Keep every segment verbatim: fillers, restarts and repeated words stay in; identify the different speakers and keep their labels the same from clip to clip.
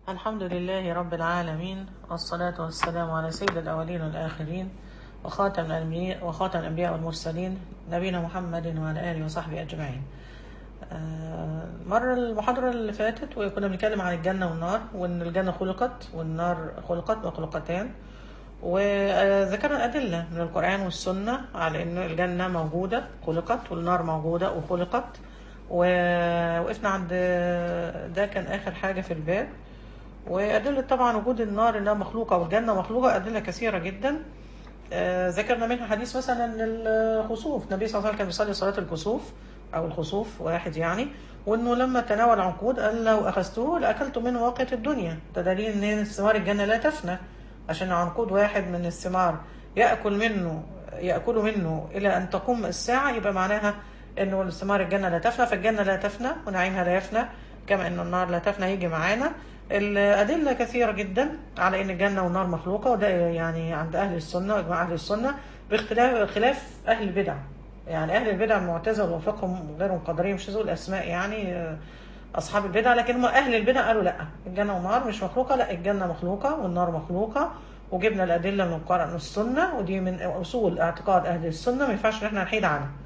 Speaker 1: الحمد لله رب العالمين، والصلاة والسلام على سيد الأولين والآخرين، وخاتم الأنبياء وخاتم الأنبياء والمرسلين، نبينا محمد وعلى آله وصحبه أجمعين. آه، مرة المحاضرة اللي فاتت وكنا بنتكلم عن الجنة والنار، وإن الجنة خلقت والنار خلقت مخلوقتان، وذكرنا أدلة من القرآن والسنة على إن الجنة موجودة خلقت والنار موجودة وخلقت. ووقفنا عند ده، كان آخر حاجة في الباب. وأدلة طبعا وجود النار إنها مخلوقة والجنة مخلوقة أدلة كثيرة جدا. آه، ذكرنا منها حديث مثلا الخسوف، النبي صلى الله عليه وسلم كان بيصلي صلاة الكسوف أو الخسوف واحد يعني، وإنه لما تناول عنقود قال لو أخذته لأكلت منه واقية الدنيا. ده دليل إن ثمار الجنة لا تفنى، عشان عنقود واحد من الثمار يأكل منه يأكل منه إلى أن تقوم الساعة، يبقى معناها إنه ثمار الجنة لا تفنى، فالجنة لا تفنى ونعيمها لا يفنى، كما إن النار لا تفنى. يجي معانا الأدلة كثيرة جدا على إن الجنة والنار مخلوقة، وده يعني عند أهل السنة وإجماع أهل السنة، باختلاف خلاف أهل البدع. يعني أهل البدع المعتزلة وفقهم غيرهم قدرية، مش هذول الأسماء يعني آه، أصحاب البدع، لكن هم أهل البدع قالوا لا، الجنة والنار مش مخلوقة، لا الجنة مخلوقة والنار مخلوقة. وجبنا الأدلة من القرآن والسنة، ودي من أصول اعتقاد أهل السنة، ما ينفعش إن احنا نحيد عنها.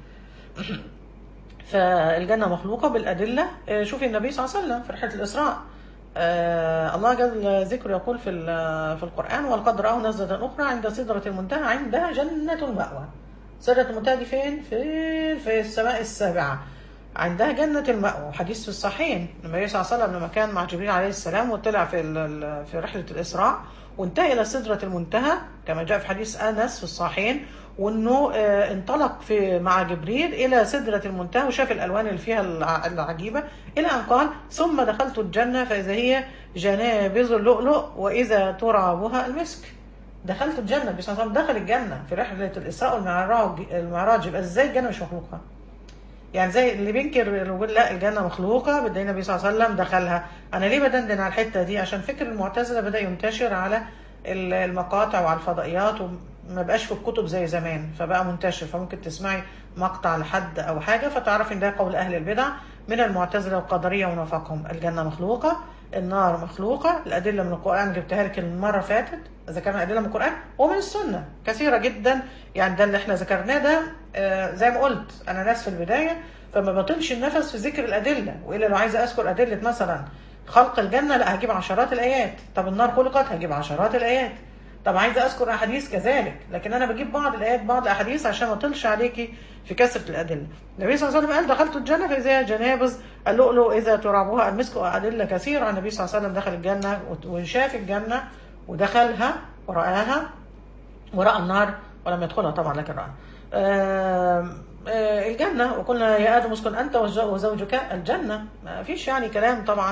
Speaker 1: فالجنة مخلوقة بالأدلة. آه، شوفي النبي صلى الله عليه وسلم في رحلة الإسراء، آه الله جل ذكره يقول في ال- في القرآن: ولقد رآه نزلة أخرى عند سدرة المنتهى عندها جنة المأوى. سدرة المنتهى دي فين؟ في في السماء السابعة، عندها جنة المأوى. حديث في الصحيحين، النبي صلى الله عليه وسلم لما كان مع جبريل عليه السلام وطلع في ال- ال- في رحلة الإسراء وانتهى إلى سدرة المنتهى، كما جاء في حديث أنس في الصحيحين، وانه آه، انطلق في مع جبريل الى سدرة المنتهى وشاف الالوان اللي فيها الع- العجيبة، الى ان قال: ثم دخلت الجنة فاذا هي جنابذ اللؤلؤ واذا ترابها المسك. دخلت الجنة، بس دخل الجنة في رحلة الاسراء والمعراج المعراج يبقى ازاي الجنة مش مخلوقة؟ يعني زي اللي بينكر اللي بيقول لا الجنة مخلوقة بدأ النبي صلى الله عليه وسلم دخلها. أنا ليه بدندن على الحتة دي؟ عشان فكر المعتزلة بدأ ينتشر على ال- المقاطع وعلى الفضائيات، وما بقاش في الكتب زي زمان، فبقى منتشر، فممكن تسمعي مقطع لحد أو حاجة فتعرفي إن ده قول أهل البدع من المعتزلة والقدرية ونفاقهم. الجنة مخلوقة، النار مخلوقة. الأدلة من القرآن جبتها لك المرة فاتت، ذكرنا أدلة من القرآن ومن السنة كثيرة جدا. يعني ده اللي احنا ذكرناه ده، آه، زي ما قلت انا ناس في البدايه، فما بطلش النفس في ذكر الادله، والا لو عايزه اذكر ادله مثلا خلق الجنه، لا هجيب عشرات الايات. طب النار خلقت، هجيب عشرات الايات. طب عايزه اذكر احاديث كذلك، لكن انا بجيب بعض الايات بعض الاحاديث عشان ما اطلش عليكي في كثره الادله. النبي صلى الله عليه وسلم قال: دخلت الجنه فاذا جنابذ اللؤلؤ اذا ترابها المسك. وادله كثيره عن النبي صلى الله عليه وسلم دخل الجنه وشاف الجنه ودخلها ورآها، ورأى النار ولم يدخلها طبعا لكن رأى. آم، آه، الجنة، وقلنا يا آدم اسكن أنت وز- وزوجك الجنة. ما فيش يعني كلام طبعا،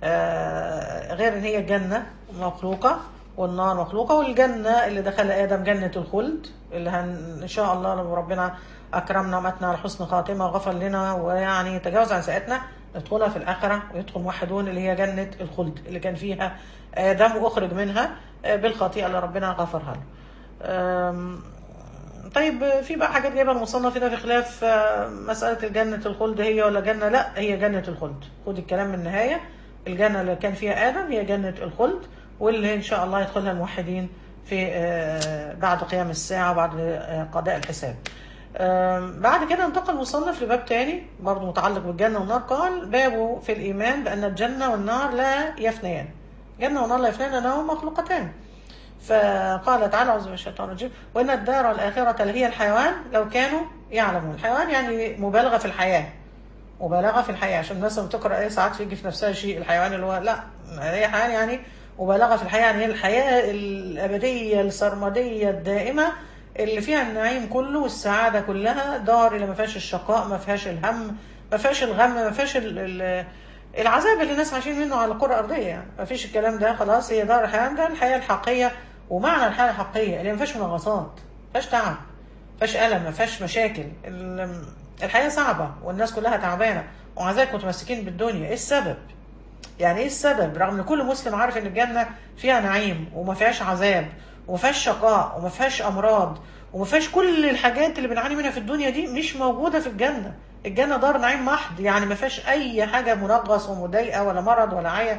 Speaker 1: آه، غير إن هي الجنة مخلوقة والنار مخلوقة. والجنة اللي دخل آدم جنة الخلد، اللي هن إن شاء الله لو ربنا أكرمنا ومتنا على حسن خاتمة وغفر لنا ويعني تجاوز عن سيئاتنا، ندخلها في الآخرة ويدخل موحدون، اللي هي جنة الخلد اللي كان فيها آدم وأخرج منها آه، بالخطيئة اللي ربنا غفرها له. أم، طيب في بقى حاجات جايبه المصنف هنا في خلاف آه، مسألة الجنة الخلد هي ولا جنة، لا هي جنة الخلد. خد الكلام من النهاية، الجنة اللي كان فيها آدم هي جنة الخلد، واللي إن شاء الله يدخلها الموحدين في آه، بعد قيام الساعة وبعد آه، قضاء الحساب. آم، بعد كده انتقل المصنف لباب تاني برضه متعلق بالجنة والنار، قال: بابه في الإيمان بأن الجنة والنار لا يفنيان. جنة والنار لا يفنيان لأنهما مخلوقتان. فقال تعالى: أعوذ بالله من الشيطان الرجيم: وإن الدار الآخرة لهي الحيوان لو كانوا يعلمون. الحيوان يعني مبالغة في الحياة، مبالغة في الحياة، عشان الناس لما بتقرأ أي ساعات يجي في نفسها شيء الحيوان اللي هو لا، هي حيوان يعني مبالغة في الحياة، يعني هي الحياة الأبدية السرمدية الدائمة اللي فيها النعيم كله والسعادة كلها، دار اللي ما فيهاش الشقاء، ما فيهاش الهم، ما فيهاش الغم، ما فيهاش ال- ال- العذاب اللي الناس عايشين منه على الكرة الأرضية. يعني ما فيش الكلام ده، خلاص هي دار الحياة، ده الحياة الحقيقية. ومعنى الحياة الحقيقية اللي ما فيهاش منغصات، ما فيهاش تعب، ما فيهاش ألم، ما فيهاش مشاكل. ال- الحياة صعبة والناس كلها تعبانة، ومع ذلك متمسكين بالدنيا. ايه السبب؟ يعني ايه السبب؟ رغم ان كل مسلم عارف ان الجنة فيها نعيم وما فيهاش عذاب وما فيهاش شقاء وما فيهاش امراض وما فيهاش كل الحاجات اللي بنعاني منها في الدنيا دي، مش موجودة في الجنة. الجنة دار نعيم محض، يعني ما فيهاش اي حاجة منغص ومضايقة ولا مرض ولا عيا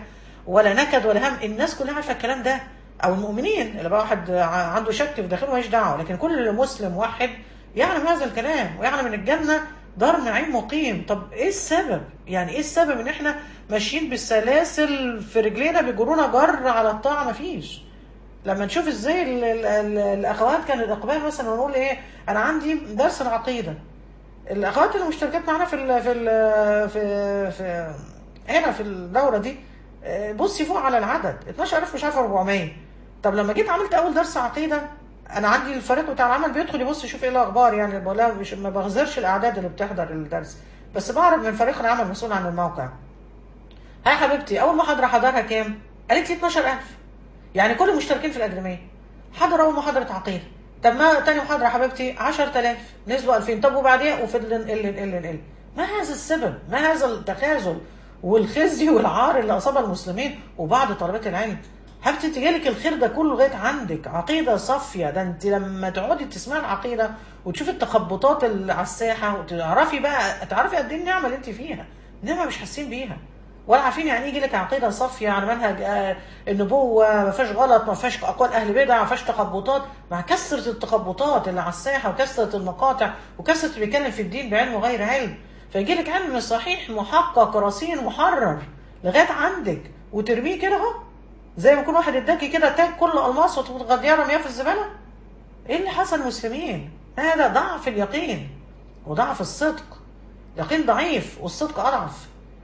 Speaker 1: ولا نكد ولا هم. الناس كلها عارفه الكلام ده، او المؤمنين اللي بقى واحد عنده شك في داخله ماليش دعوه، لكن كل مسلم واحد يعلم هذا الكلام ويعلم ان الجنه دار نعيم مقيم. طب ايه السبب؟ يعني ايه السبب ان احنا ماشيين بالسلاسل في رجلينا بيجرونا جر على الطاعه؟ مفيش. لما نشوف ازاي ال ال ال الاخوات كان الاقبال مثلا، ونقول ايه، انا عندي درس العقيده، الاخوات اللي مشتركات معانا في ال في ال في في هنا في الدوره دي، بصي فوق على العدد اتناشر ألف مش عارفه أربعمية. طب لما جيت عملت اول درس عقيده، انا عندي الفريق بتاع العمل بيدخل يبص يشوف ايه الاخبار، يعني بقول مش ما بغزرش الاعداد اللي بتحضر الدرس، بس بعرف من فريق العمل المسؤول عن الموقع. هاي حبيبتي اول محاضره حضرها كام؟ قالت لي اتناشر ألف. يعني كل المشتركين في الاكاديميه حضروا اول محاضره عقيده. طب ما تاني محاضره يا حبيبتي عشرة آلاف، نزلوا ألفين. طب وبعديها وفضل ال ال ال ال ما هذا السبب؟ ما هذا التخاذل والخزي والعار اللي اصاب المسلمين وبعض طلبات العلم؟ حبيبتي تجيلك الخير ده كله لغايه عندك، عقيده صافيه. ده انت لما تقعدي تسمعي العقيده وتشوفي التخبطات اللي على الساحه وتعرفي بقى، تعرفي قد ايه النعمه اللي انت فيها. نعمه مش حاسين بيها ولا عارفين يعني ايه يجي لك عقيده صافيه على منهج آه النبوه، ما فيهاش غلط، ما فيهاش اقوال اهل بدع، ما فيهاش تخبطات. مع كثره التخبطات اللي على الساحه وكثره المقاطع وكثره اللي بيتكلم في الدين بعلم وغير علم، فيجي لك علم صحيح محقق رصين محرر لغايه عندك وترميه كده اهو، زي ما يكون واحد اداكي كده تاج كله الماس وتغطيه رميه في الزباله. ايه اللي حصل المسلمين؟ هذا ضعف اليقين وضعف الصدق. يقين ضعيف والصدق اضعف.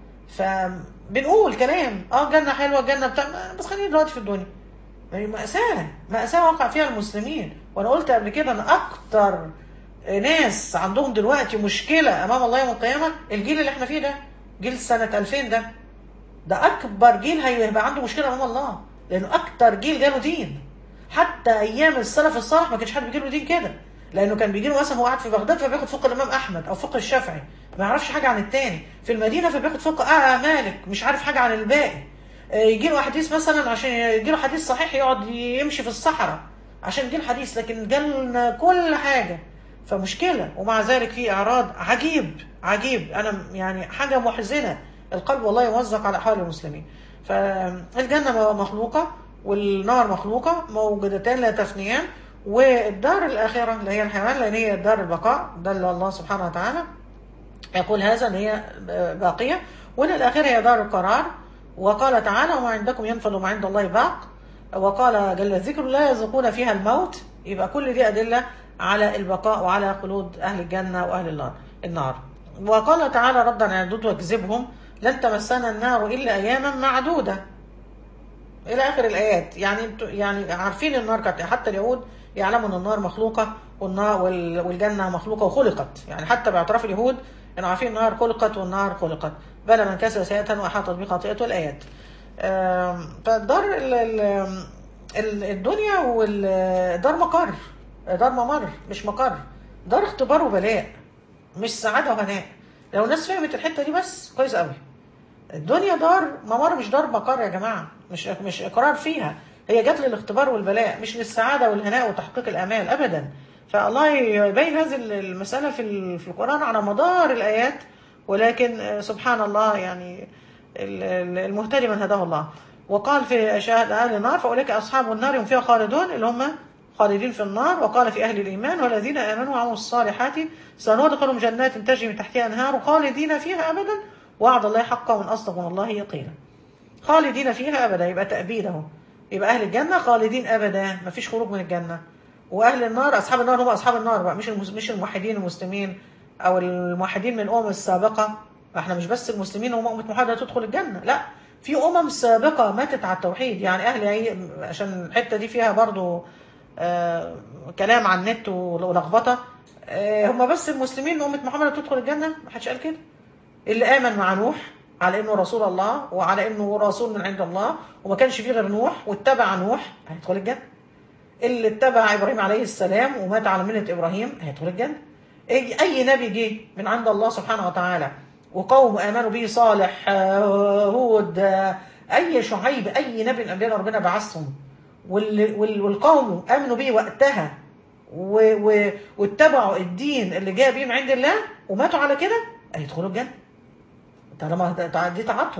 Speaker 1: فبنقول كلام اه الجنه حلوه الجنه بتاع، بس خلينا دلوقتي في الدنيا. مأساة مأساة واقع فيها المسلمين. وانا قلت قبل كده ان اكتر ناس عندهم دلوقتي مشكله امام الله يوم القيامه الجيل اللي احنا فيه ده، جيل سنه ألفين ده. ده اكبر جيل هيبقى عنده مشكله امام الله، لانه اكتر جيل جاله دين. حتى ايام السلف الصالح ما كانش حد بيجيله دين كده، لانه كان بيجي له مثلا هو قاعد في بغداد فبياخد فقه الامام احمد او فقه الشافعي، ما يعرفش حاجه عن التاني. في المدينه فبياخد فقه اه مالك، مش عارف حاجه عن الباقي. يجي له حديث مثلا، عشان يجي له حديث صحيح يقعد يمشي في الصحراء عشان يجي له حديث، لكن جالنا كل حاجه. فمشكله. ومع ذلك في اعراض عجيب عجيب، انا يعني حاجه محزنه القلب والله يمزق على احوال المسلمين. فالجنه مخلوقه والنار مخلوقه، موجودتان لا تفنيان. والدار الآخرة اللي هي الحيوان، لأن هي دار البقاء، دل الله سبحانه وتعالى يقول هذا أن هي باقية. وأن الآخرة هي دار القرار. وقال تعالى وما عندكم ينفد وما عند الله باق. وقال جل ذكر لا يذوقون فيها الموت. يبقى كل دي أدلة على البقاء وعلى خلود أهل الجنة وأهل النار. وقال تعالى ردا على اليهود وكذبهم لن تمسنا النار إلا أياما معدودة إلى آخر الآيات. يعني يعني عارفين النار كانت، حتى اليهود يعلموا ان النار مخلوقه والنار والجنه مخلوقه وخلقت. يعني حتى باعتراف اليهود انه عارفين النار خلقت والنار خلقت. بلى من كسب سيئه واحاطت به خطيئته الايات. فالدار الدنيا والدار مقر، دار ممر مش مقر، دار اختبار وبلاء مش سعاده وهناء. لو الناس فهمت الحته دي بس كويس قوي. الدنيا دار ممر مش دار مقر يا جماعه، مش مش اقرار فيها، هي جت للاختبار والبلاء مش للسعادة والهناء وتحقيق الآمال أبدا. فالله يبين هذه المسألة في في القرآن على مدار الآيات. ولكن سبحان الله يعني المهتدي من هداه الله. وقال في شاهد أهل النار فأولئك أصحاب النار هم فيها خالدون، اللي هم خالدين في النار. وقال في أهل الإيمان والذين آمنوا وعملوا الصالحات سندخلهم جنات تجري من تحتها أنهار خالدين فيها أبدا وعد الله حقا ومن أصدق من الله يقينا. خالدين فيها أبدا يبقى تأبيده، يبقى أهل الجنة خالدين أبدا مفيش خروج من الجنة. وأهل النار أصحاب النار هم أصحاب النار بقى، مش مش الموحدين المسلمين أو الموحدين من الأمم السابقة. احنا مش بس المسلمين هم أمة محمد تدخل الجنة، لا، في أمم سابقة ماتت على التوحيد. يعني أهل، عشان الحتة دي فيها برضو آه كلام عن النت ولخبطة، آه هم بس المسلمين أمة محمد تدخل الجنة؟ ما حدش قال كده. اللي آمن مع نوح على انه رسول الله وعلى انه رسول من عند الله وما كانش فيه غير نوح واتبع نوح هيدخل الجنه. اللي اتبع ابراهيم عليه السلام ومات على مله ابراهيم هيدخل الجنه. اي, أي نبي جه من عند الله سبحانه وتعالى وقوم امنوا به، صالح، هود، اي شعيب، اي نبي من انبياء ربنا بعثهم والقوم امنوا به وقتها واتبعوا الدين اللي جاء به من عند الله وماتوا على كده هيدخلوا الجنه. طالما دي طاعتهم.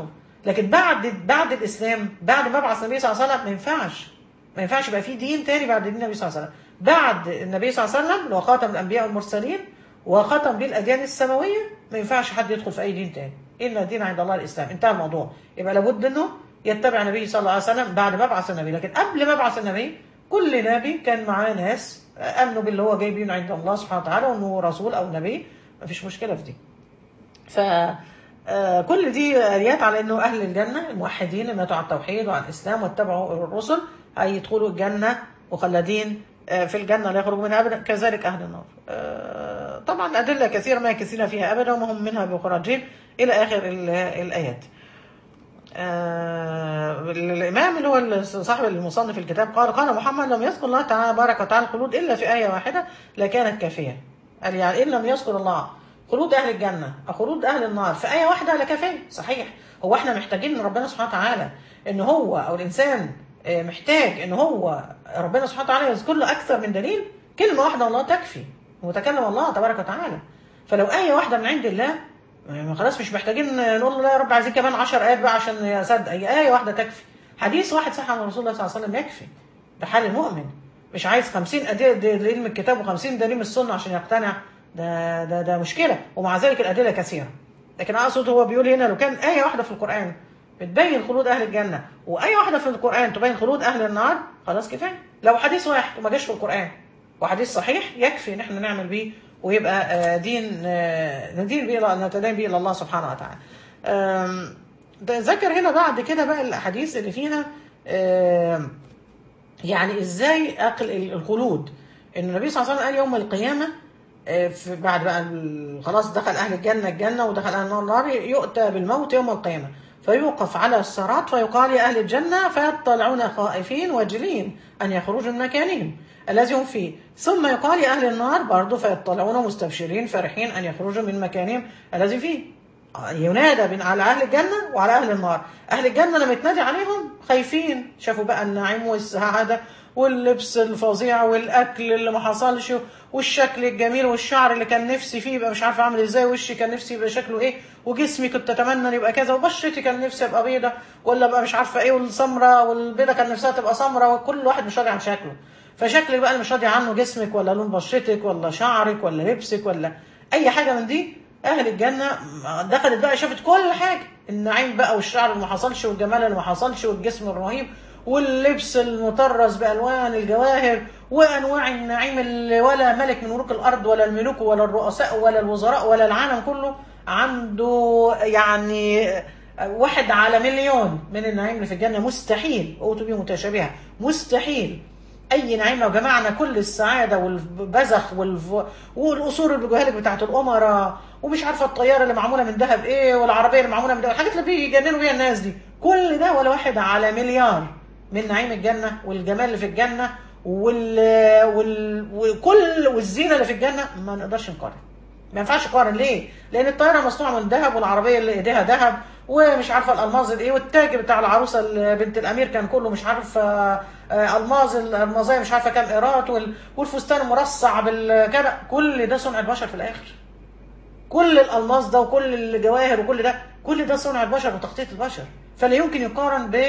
Speaker 1: لكن بعد بعد الاسلام، بعد ما بعث النبي صلى الله عليه وسلم، ما ينفعش ما ينفعش يبقى في دين تاني بعد دين النبي صلى الله عليه وسلم. بعد النبي صلى الله عليه وسلم اللي هو خاتم الانبياء والمرسلين وختم به الاديان السماويه، ما ينفعش حد يدخل في اي دين تاني، ان الدين عند الله الاسلام، انتهى الموضوع. يبقى لابد انه يتبع النبي صلى الله عليه وسلم بعد ما بعث النبي. لكن قبل ما بعث النبي كل نبي كان معاه ناس امنوا باللي هو جاي بيه عند الله سبحانه وتعالى، وانه رسول او نبي، ما فيش مشكله في دي. ف آه كل دي آيات على انه اهل الجنه الموحدين اللي ماتوا على التوحيد وعلى الاسلام واتبعوا الرسل هيدخلوا الجنه مخلدين آه في الجنه لا يخرجوا منها ابدا، كذلك اهل النار. آه طبعا ادله كثيره ما يكثرون فيها ابدا وما هم منها بخراجين الى اخر الايات. آه الامام اللي هو صاحب المصنف الكتاب قال قال محمد لم يذكر الله تعالى بارك وتعالى الخلود الا في ايه واحده لكانت كافيه. قال يعني ان لم يذكر الله خلود اهل الجنه او خلود اهل النار في ايه واحده لكافيه. صحيح، هو احنا محتاجين من ربنا سبحانه وتعالى ان هو او الانسان محتاج ان هو ربنا سبحانه وتعالى يذكر له اكثر من دليل؟ كلمه واحده الله تكفي، وتكلم الله تبارك وتعالى. فلو ايه واحده من عند الله خلاص مش محتاجين نقول لا يا رب عايزين كمان عشر ايات بقى عشان يصدق. اي ايه واحده تكفي، حديث واحد صح عن رسول الله صلى الله عليه وسلم يكفي. ده حال المؤمن، مش عايز خمسين ادله دليل من الكتاب وخمسين دليل من السنه عشان يقتنع. ده ده ده مشكله، ومع ذلك الادله كثيره. لكن اقصد هو بيقول هنا لو كان ايه واحده في القران بتبين خلود اهل الجنه وايه واحده في القران تبين خلود اهل النار، خلاص كفايه. لو حديث واحد وما جاش في القران وحديث صحيح يكفي ان احنا نعمل بيه ويبقى دين ندين بيه نتدين بيه الى الله سبحانه وتعالى. ذكر هنا بعد كده بقى الاحاديث اللي فيها يعني ازاي اقل الخلود. ان النبي صلى الله عليه وسلم قال يوم القيامه بعد بقى خلاص دخل اهل الجنه الجنه ودخل اهل النار النار، يؤتى بالموت يوم القيامه فيوقف على الصراط فيقال يا اهل الجنه فيطلعون خائفين واجلين ان يخرجوا من مكانهم الذي هم فيه، ثم يقال يا اهل النار برضه فيطلعون مستبشرين فرحين ان يخرجوا من مكانهم الذي فيه. ينادى على اهل الجنه وعلى اهل النار. اهل الجنه لما يتنادي عليهم خايفين، شافوا بقى النعيم والسعاده واللبس الفظيع والاكل اللي ما حصلش والشكل الجميل والشعر اللي كان نفسي فيه يبقى مش عارفه اعمل ازاي، وشي كان نفسي يبقى شكله ايه، وجسمي كنت اتمنى ان يبقى كذا، وبشرتي كان نفسي ابقى بيضه ولا ابقى مش عارفه ايه، والسمراء والبيضه كان نفسها تبقى سمراء، وكل واحد مش راضي عن شكله. فشكلك بقى اللي مش راضي عنه جسمك ولا لون بشرتك ولا شعرك ولا لبسك ولا اي حاجه من دي. اهل الجنه دخلت بقى شافت كل حاجه، النعيم بقى والشعر اللي ما حصلش والجمال اللي ما حصلش والجسم الرهيب واللبس المطرز بالوان الجواهر وانواع النعيم اللي ولا ملك من ملوك الارض ولا الملوك ولا الرؤساء ولا الوزراء ولا العالم كله عنده يعني واحد على مليون من النعيم اللي في الجنه. مستحيل اوتوا بيه متشابهه، مستحيل اي نعيم. لو جمعنا كل السعاده والبذخ والف... والقصور الجوهرك بتاعت الامراء ومش عارفه الطياره اللي معموله من ذهب ايه والعربيه اللي معموله من ذهب، الحاجات اللي بيجننوا بيها الناس دي، كل ده ولا واحد على مليار من نعيم الجنه والجمال اللي في الجنه وال... وال... وكل والزينه اللي في الجنه ما نقدرش نقارن. ما ينفعش نقارن. ليه؟ لان الطياره مصنوعه من ذهب والعربيه اللي ايديها ذهب ومش عارفه الالماظ ايه، والتاج بتاع العروسه بنت الامير كان كله مش عارف الماظ الماظيه مش عارفه كام قيراط، والفستان مرصع بالكده، كل ده صنع البشر في الاخر. كل الالماظ ده وكل الجواهر وكل ده كل ده صنع البشر وتخطيط البشر. فلا يمكن يقارن ب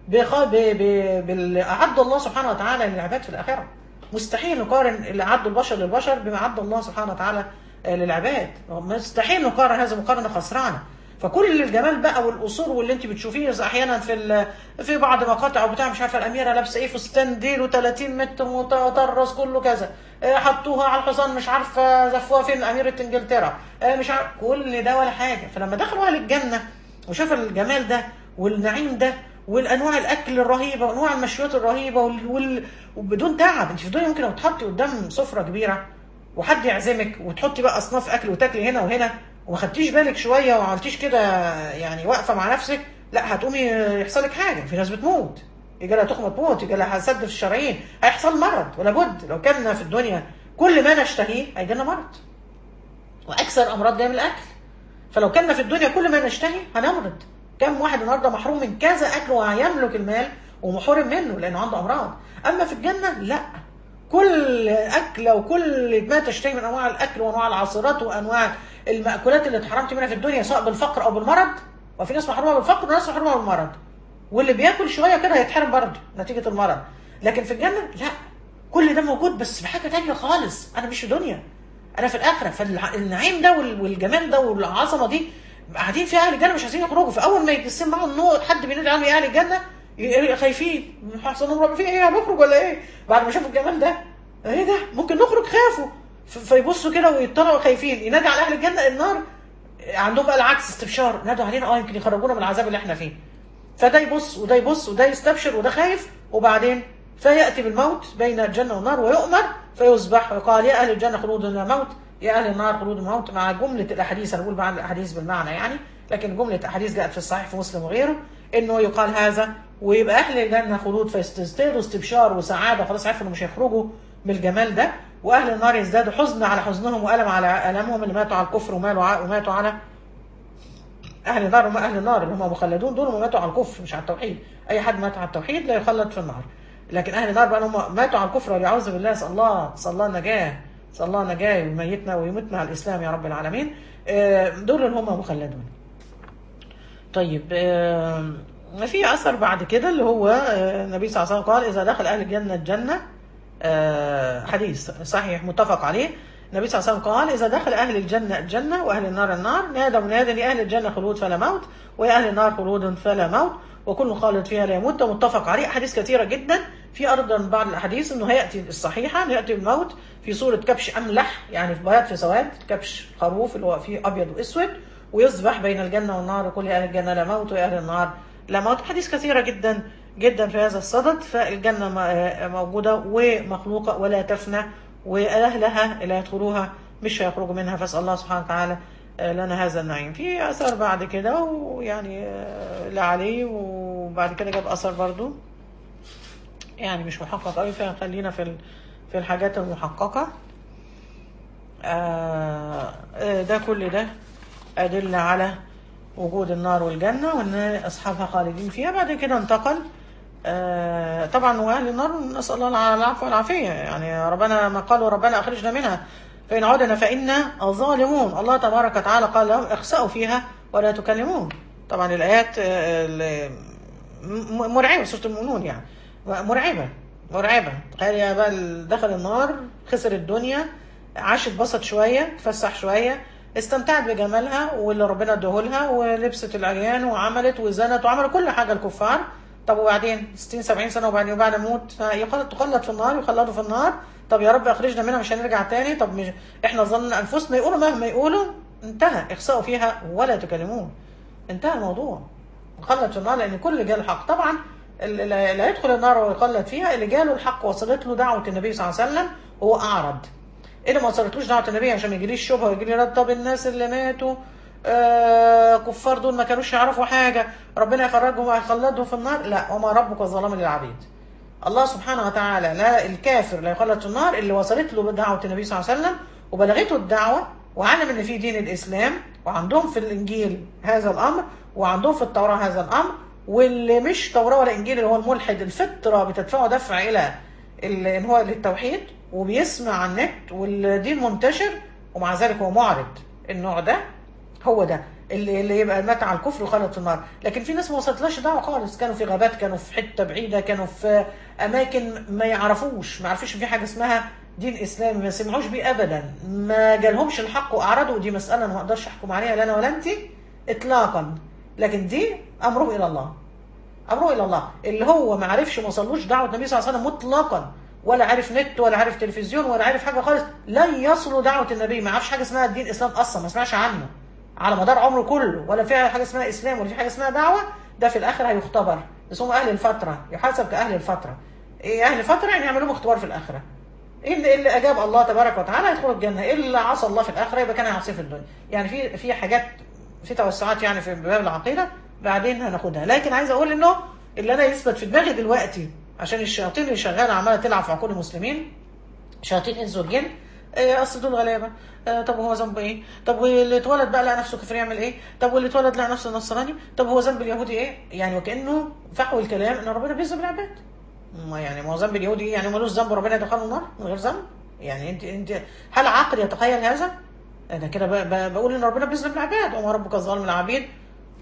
Speaker 1: باللي اعد الله سبحانه وتعالى للعباد في الاخره. مستحيل نقارن اللي اعده البشر للبشر بما اعد الله سبحانه وتعالى للعباد. مستحيل نقارن، هذه مقارنه خسرانه. فكل الجمال بقى والقصور واللي انت بتشوفيه احيانا في في بعض مقاطع وبتاع مش عارفه الاميره لابسه ايه، فستان ديله ثلاثين متر مطرز كله كذا، حطوها على الحصان مش عارفه زفوها فين اميره انجلترا مش عارف، كل ده ولا حاجه. فلما دخلوا اهل الجنه وشافوا الجمال ده والنعيم ده والانواع الاكل الرهيبه وانواع المشويات الرهيبه وال... وال... وبدون تعب. انت في الدنيا ممكن لو تحطي قدام سفره كبيره وحد يعزمك وتحطي بقى اصناف اكل وتاكلي هنا وهنا وما خدتيش بالك شويه وما عملتيش كده يعني واقفه مع نفسك، لا هتقومي يحصل لك حاجه. في ناس بتموت، يجي لها تخمه تموت، يجي لها سد في الشرايين، هيحصل مرض ولا بد. لو كنا في الدنيا كل ما نشتهيه هيجي لنا مرض، واكثر امراض جايه من الاكل. فلو كنا في الدنيا كل ما نشتهي هنمرض. كم واحد النهارده محروم من كذا اكل وهيملك المال ومحرم منه لانه عنده امراض. اما في الجنه لا، كل اكله وكل ما تشتهي من انواع الاكل وانواع العصيرات وانواع المأكولات اللي اتحرمت منها في الدنيا سواء بالفقر او بالمرض وفي ناس محرومه بالفقر وناس محرومه بالمرض، واللي بياكل شويه كده هيتحرم برضه نتيجه المرض. لكن في الجنه لا، كل ده موجود بس بحاجه تانيه خالص. انا مش في دنيا، انا في الاخره. فالنعيم ده والجمال ده والعظمه دي قاعدين فيها اهل الجنه مش عايزين يخرجوا. فاول ما يقسم معاهم النور حد بينادي عليهم يا اهل الجنه خايفين، حصلهم رب في ايه، هنخرج ولا ايه؟ بعد ما شافوا الجمال ده ايه ده ممكن نخرج، خافوا. فيبصوا كده ويطلعوا خايفين، ينادي على اهل الجنه النار عندهم بقى العكس، استبشار، نادوا علينا اه يمكن يخرجونا من العذاب اللي احنا فيه. فده يبص وده يبص وده يستبشر وده خايف، وبعدين فياتي بالموت بين الجنه والنار ويؤمر فيصبح ويقال يا اهل الجنه خلود لا موت، يا اهل النار خلود موت. مع جمله الاحاديث، انا بقول بعض الاحاديث بالمعنى يعني، لكن جمله احاديث جاءت في الصحيح في مسلم وغيره انه يقال هذا، ويبقى اهل الجنه خلود فيزدادوا استبشار وسعاده، خلاص عرفوا انه مش هيخرجوا من الجمال ده. واهل النار يزدادوا حزن على حزنهم والم على المهم اللي ماتوا على الكفر وماتوا على اهل النار. هم اهل النار اللي هم مخلدون دول هم ماتوا على الكفر مش على التوحيد. اي حد مات على التوحيد لا يخلد في النار، لكن اهل النار بقى هم ماتوا على الكفر والعياذ بالله. صلى الله صلى الله النجاه، صلى الله النجاه ويميتنا ويمتنا على الاسلام يا رب العالمين. دول اللي هم مخلدون. طيب في اثر بعد كده اللي هو النبي صلى الله عليه وسلم قال اذا دخل اهل الجنه الجنه، حديث صحيح متفق عليه. النبي صلى الله عليه وسلم قال إذا دخل أهل الجنة الجنة وأهل النار النار نادى مناد يا أهل الجنة خلود فلا موت ويا أهل النار خلود فلا موت وكل خالد فيها لا يموت. متفق عليه. أحاديث كثيرة جدا. في أيضا بعض الأحاديث أنه هيأتي الصحيحة أنه يأتي الموت في صورة كبش أملح، يعني في بياض في سواد، كبش خروف اللي هو فيه أبيض وأسود، ويصبح بين الجنة والنار وكل أهل الجنة لا موت ويا أهل النار لا موت. حديث كثيرة جدا جدا في هذا الصدد. فالجنة موجودة ومخلوقة ولا تفنى، وأهلها اللي يدخلوها مش هيخرجوا منها. فاسأل الله سبحانه وتعالى لنا هذا النعيم. في أثر بعد كده ويعني لا عليه، وبعد كده جاب أثر برضو يعني مش محقق قوي، فخلينا في في الحاجات المحققة. ده كل ده أدل على وجود النار والجنة وأن أصحابها خالدين فيها. بعد كده انتقل آه طبعا واهل النار نسال الله العفو والعافيه، يعني ربنا ما قالوا ربنا اخرجنا منها فان عدنا فانا ظالمون. الله تبارك وتعالى قال لهم اخسأوا فيها ولا تكلمون. طبعا الايات آه مرعبه، سوره المؤمنون يعني مرعبه مرعبه. تخيل يا بقى دخل النار، خسر الدنيا، عاش اتبسط شويه، اتفسح شويه، استمتعت بجمالها واللي ربنا اداهولها، ولبست العريان وعملت وزنت وعملت كل حاجه الكفار. طب وبعدين ستين سبعين سنه وبعدين وبعد موت تخلد في النار، يخلدوا في النار. طب يا رب اخرجنا منها مش هنرجع تاني. طب مش احنا ظننا انفسنا يقولوا مهما يقولوا انتهى، اخسأوا فيها ولا تكلمون، انتهى الموضوع. خلد في النار لان كل اللي جاله الحق. طبعا اللي هيدخل النار ويخلد فيها اللي جاله الحق وصلت له دعوه النبي صلى الله عليه وسلم هو اعرض. اللي ما وصلتلوش دعوه النبي عشان ما يجيليش شبهه ويجي لي رد طب الناس اللي ماتوا آه كفار دول ما كانوش يعرفوا حاجة ربنا يخرجهم ويخلدهم في النار. لا، وما ربك ظلام للعبيد. الله سبحانه وتعالى لا الكافر لا يخلد في النار اللي وصلت له دعوة النبي صلى الله عليه وسلم وبلغته الدعوة وعلم ان في دين الاسلام وعندهم في الانجيل هذا الامر وعندهم في التوراة هذا الامر. واللي مش توراة ولا انجيل اللي هو الملحد الفطرة بتدفعه دفع الى ان هو للتوحيد وبيسمع عن النت والدين منتشر ومع ذلك هو معرض. النوع ده هو ده اللي, اللي يبقى مات على الكفر وخلد في النار. لكن في ناس ما وصلتلاش دعوه خالص، كانوا في غابات، كانوا في حته بعيده، كانوا في اماكن ما يعرفوش، ما يعرفوش في حاجه اسمها دين اسلامي، ما سمعوش بيه ابدا، ما جالهمش الحق واعرضوا. ودي مساله انا ما اقدرش احكم عليها لا انا ولا انت اطلاقا، لكن دي امره الى الله، امره الى الله. اللي هو ما عرفش ما وصلوش دعوه النبي صلى الله عليه وسلم مطلقا، ولا عارف نت ولا عارف تلفزيون ولا عارف حاجه خالص، لن يصلوا دعوه النبي. ما عرفش حاجه اسمها الدين الاسلام اصلا، ما سمعش عنه على مدار عمره كله، ولا في حاجه اسمها اسلام ولا في حاجه اسمها دعوه. ده في الاخر هيختبر، بس هم اهل الفتره، يحاسب كاهل الفتره. ايه اهل الفتره؟ يعني يعملوا اختبار في الاخره. اللي, اللي اجاب الله تبارك وتعالى يدخل الجنه، اللي عصى الله في الاخره يبقى كان هيعصيه في الدنيا. يعني في في حاجات في توسعات يعني في باب العقيده بعدين هناخدها. لكن عايز اقول انه اللي انا يثبت في دماغي دلوقتي عشان الشياطين اللي شغاله عماله تلعب في عقول المسلمين، شياطين انس والجن، إيه اصل دول غلابه. آه طب هو ذنبه ايه؟ طب واللي اتولد بقى لقى نفسه كفر يعمل ايه؟ طب واللي اتولد لقى نفسه نصراني؟ طب هو ذنب اليهودي ايه؟ يعني وكانه فحوى الكلام ان ربنا بيذنب العباد. ما يعني ما هو ذنب اليهودي ايه؟ يعني ملوش ذنب وربنا يدخله النار من غير ذنب؟ يعني انت انت هل عقل يتخيل هذا؟ انا كده بقول ان ربنا بيذنب العباد وما ربك الظالم العبيد.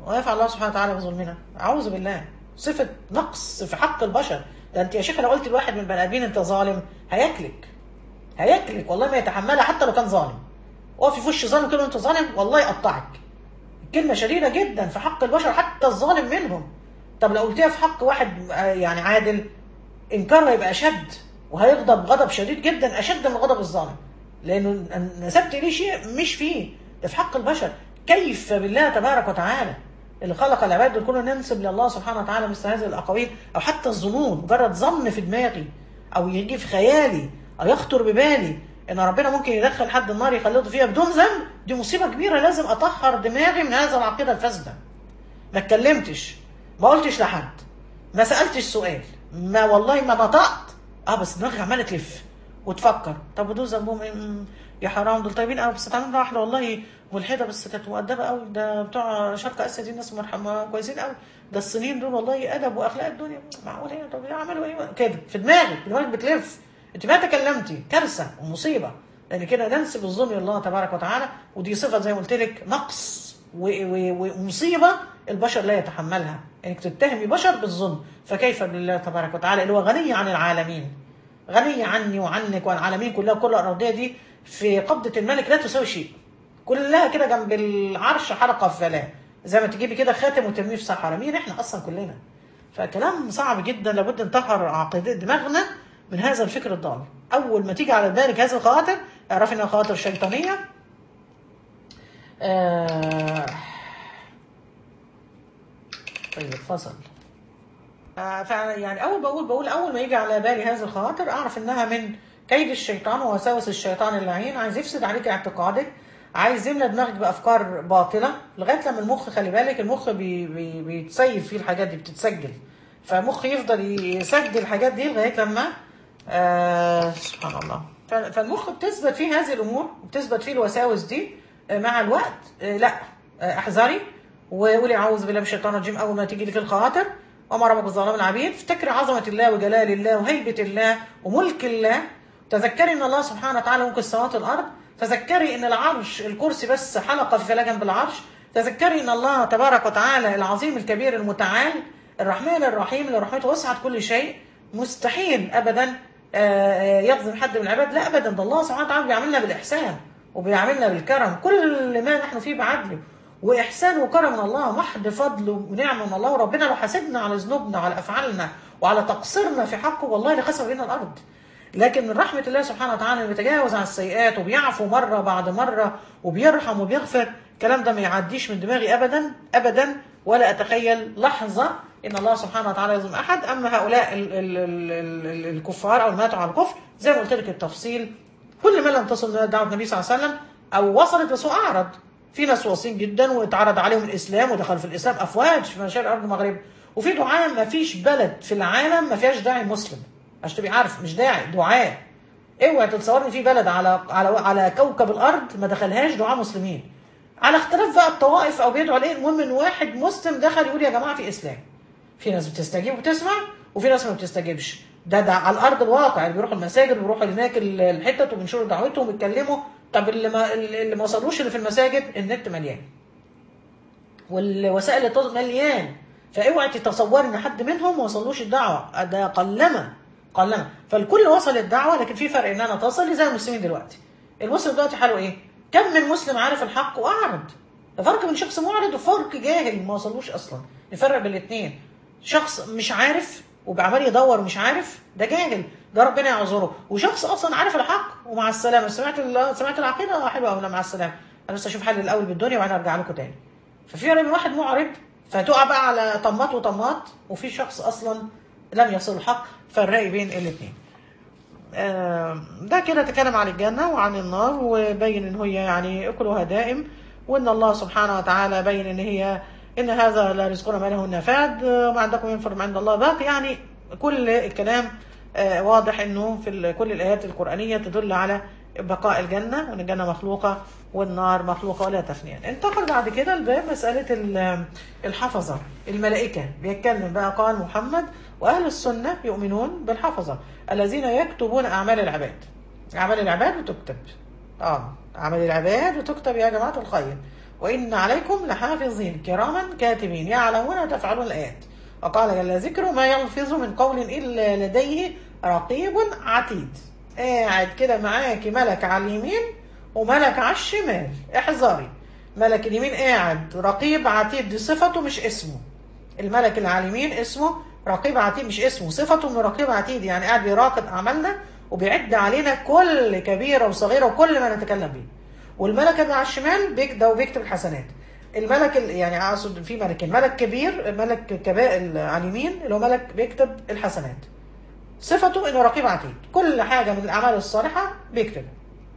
Speaker 1: ويفعل الله سبحانه وتعالى بظلمنا. اعوذ بالله، صفه نقص في حق البشر. ده انت يا شيخ لو قلت لواحد من البني ادمين انت ظالم هياكلك، هياكلك والله ما يتحملها حتى لو كان ظالم. وقف في وش ظالم كده وانت ظالم والله يقطعك. كلمه شديده جدا في حق البشر حتى الظالم منهم. طب لو قلتيها في حق واحد يعني عادل، انكارها يبقى اشد، وهيغضب غضب شديد جدا اشد من غضب الظالم، لانه نسبت اليه شيء مش فيه. ده في حق البشر، كيف بالله تبارك وتعالى اللي خلق العباد دول كله ننسب لله سبحانه وتعالى مثل هذه الاقاويل؟ او حتى الظنون، مجرد ظن في دماغي او يجي في خيالي او يخطر ببالي ان ربنا ممكن يدخل حد النار يخلده فيها بدون ذنب، دي مصيبه كبيره. لازم اطهر دماغي من هذا العقيده الفاسده. ما اتكلمتش، ما قلتش لحد، ما سالتش سؤال، ما والله ما نطقت، اه بس دماغي عماله تلف وتفكر. طب ودول ذنبهم ايه؟ يا حرام، دول طيبين قوي، بس اتعاملنا واحده والله ملحده بس كانت مؤدبه قوي. ده بتوع شرق اسيا دي ناس مرحمه كويسين قوي. ده الصينيين دول والله ادب واخلاق الدنيا. معقول ايه؟ طب عملوا ايه كده؟ في دماغك، دماغك بتلف، انت ما تكلمتي، كارثه ومصيبه. لان كده ننسب الظلم لله تبارك وتعالى، ودي صفه زي ما قلت لك نقص ومصيبه البشر لا يتحملها، انك تتهمي بشر بالظلم. فكيف بالله تبارك وتعالى اللي هو غني عن العالمين، غني عني وعنك والعالمين كلها، كل الارضيه دي في قبضه الملك لا تساوي شيء، كلها كده جنب العرش حلقه في فلاه، زي ما تجيبي كده خاتم وترميه في صحراء. مين احنا اصلا كلنا؟ فكلام صعب جدا، لابد نطهر عقيده دماغنا من هذا الفكر الضال. اول ما تيجي على بالك هذه الخواطر اعرفي انها خواطر شيطانيه. آه طيب فصل. آه يعني اول بقول بقول اول ما يجي على بالي هذه الخواطر اعرف انها من كيد الشيطان ووساوس الشيطان اللعين، عايز يفسد عليك اعتقادك، عايز يملى دماغك بافكار باطله، لغايه لما المخ، خلي بالك المخ بي بي بيتسيف فيه الحاجات دي، بتتسجل، فمخ يفضل يسجل الحاجات دي لغايه لما آه سبحان الله. فالمخ بتثبت فيه هذه الامور، بتثبت فيه الوساوس دي. آه مع الوقت آه لا آه احذري وقولي اعوذ بالله من الشيطان الرجيم اول ما تيجي لك الخواطر. وما ربك بالظلام العبيد، افتكري عظمه الله وجلال الله وهيبه الله وملك الله. تذكري ان الله سبحانه وتعالى ملك السماوات والارض. تذكري ان العرش الكرسي بس حلقه في فلا جنب العرش. تذكري ان الله تبارك وتعالى العظيم الكبير المتعال الرحمن الرحيم اللي رحمته وسعت كل شيء، مستحيل ابدا يظلم حد من العباد، لا ابدا. ده الله سبحانه وتعالى بيعاملنا بالاحسان وبيعاملنا بالكرم، كل ما نحن فيه بعدله واحسان وكرم من الله، محض فضل ونعمه من الله. وربنا لو حاسبنا على ذنوبنا وعلى افعالنا وعلى تقصيرنا في حقه والله لخسف بينا الارض. لكن من رحمه الله سبحانه وتعالى بيتجاوز عن السيئات وبيعفو مره بعد مره وبيرحم وبيغفر. الكلام ده ما يعديش من دماغي ابدا ابدا، ولا اتخيل لحظه ان الله سبحانه وتعالى يظلم احد. اما هؤلاء ال ال ال ال الكفار او الماتوا على الكفر زي ما قلت لك التفصيل، كل ما لم تصل دعوه النبي صلى الله عليه وسلم او وصلت بس هو اعرض. في ناس واصلين جدا واتعرض عليهم الاسلام ودخلوا في الاسلام افواج في مشارق الارض المغرب، وفي دعاء ما فيش بلد في العالم ما فيهاش داعي مسلم، عشان تبقي عارف مش داعي دعاء. اوعي تتصورني في بلد على على على كوكب الارض ما دخلهاش دعاء مسلمين، على اختلاف بقى الطوائف او بيدعوا لايه. المهم ان واحد مسلم دخل يقول يا جماعه في اسلام. في ناس بتستجيب وتسمع وفي ناس ما بتستجيبش. ده ده على الارض الواقع، اللي بيروحوا المساجد وبيروحوا هناك الحتت وبينشروا دعوتهم وبيتكلموا. طب اللي ما اللي ما وصلوش اللي في المساجد النت مليان والوسائل التواصل مليان، فاوعي تتصوري ان حد منهم ما وصلوش الدعوه، ده قلما قلما. فالكل وصل الدعوه، لكن في فرق ان انا تصل زي المسلمين دلوقتي. المسلم دلوقتي حاله ايه؟ كم من مسلم عارف الحق واعرض. فرق بين شخص معرض وفرق جاهل ما وصلوش اصلا. نفرق بين الاثنين. شخص مش عارف وبعمل يدور ومش عارف، ده جاهل، ده ربنا يعذره. وشخص اصلا عارف الحق ومع السلامه. سمعت سمعت العقيده حلوه قوي مع السلامه، انا بس اشوف حل الاول بالدنيا وبعدين ارجع لكم تاني. ففي من واحد معرض فتقع بقى على طماط وطماط، وفي شخص اصلا لم يصل الحق. فرقي بين الاثنين. ده كده تكلم عن الجنه وعن النار، وبين ان هي يعني اكلها دائم، وان الله سبحانه وتعالى بين ان هي ان هذا لا رزقنا ما له نفاد وما عندكم ينفر عند الله باقي. يعني كل الكلام واضح انه في كل الايات القرانيه تدل على بقاء الجنه، وان الجنه مخلوقه والنار مخلوقه ولا تفنيان. انتقل بعد كده الباب مساله الحفظه الملائكه. بيتكلم بقى قال محمد واهل السنه يؤمنون بالحفظه الذين يكتبون اعمال العباد. اعمال العباد بتكتب، اه اعمال العباد بتكتب يا جماعه الخير. وإن عليكم لحافظين كراما كاتبين يعلمون تفعلون الآيات. وقال جل ذكره ما يلفظ من قول إلا لديه رقيب عتيد. قاعد كده معاكي ملك على اليمين وملك على الشمال، احذري. ملك اليمين قاعد رقيب عتيد، دي صفته مش اسمه. الملك اللي على اليمين اسمه رقيب عتيد مش اسمه، صفته من رقيب عتيد، يعني قاعد بيراقب أعمالنا وبيعد علينا كل كبيرة وصغيرة وكل ما نتكلم به. والملك اللي على الشمال بيكده وبيكتب الحسنات. الملك يعني اقصد في ملكين، ملك كبير، ملك كبائر على اليمين اللي هو ملك بيكتب الحسنات، صفته انه رقيب عتيد، كل حاجه من الاعمال الصالحه بيكتبها.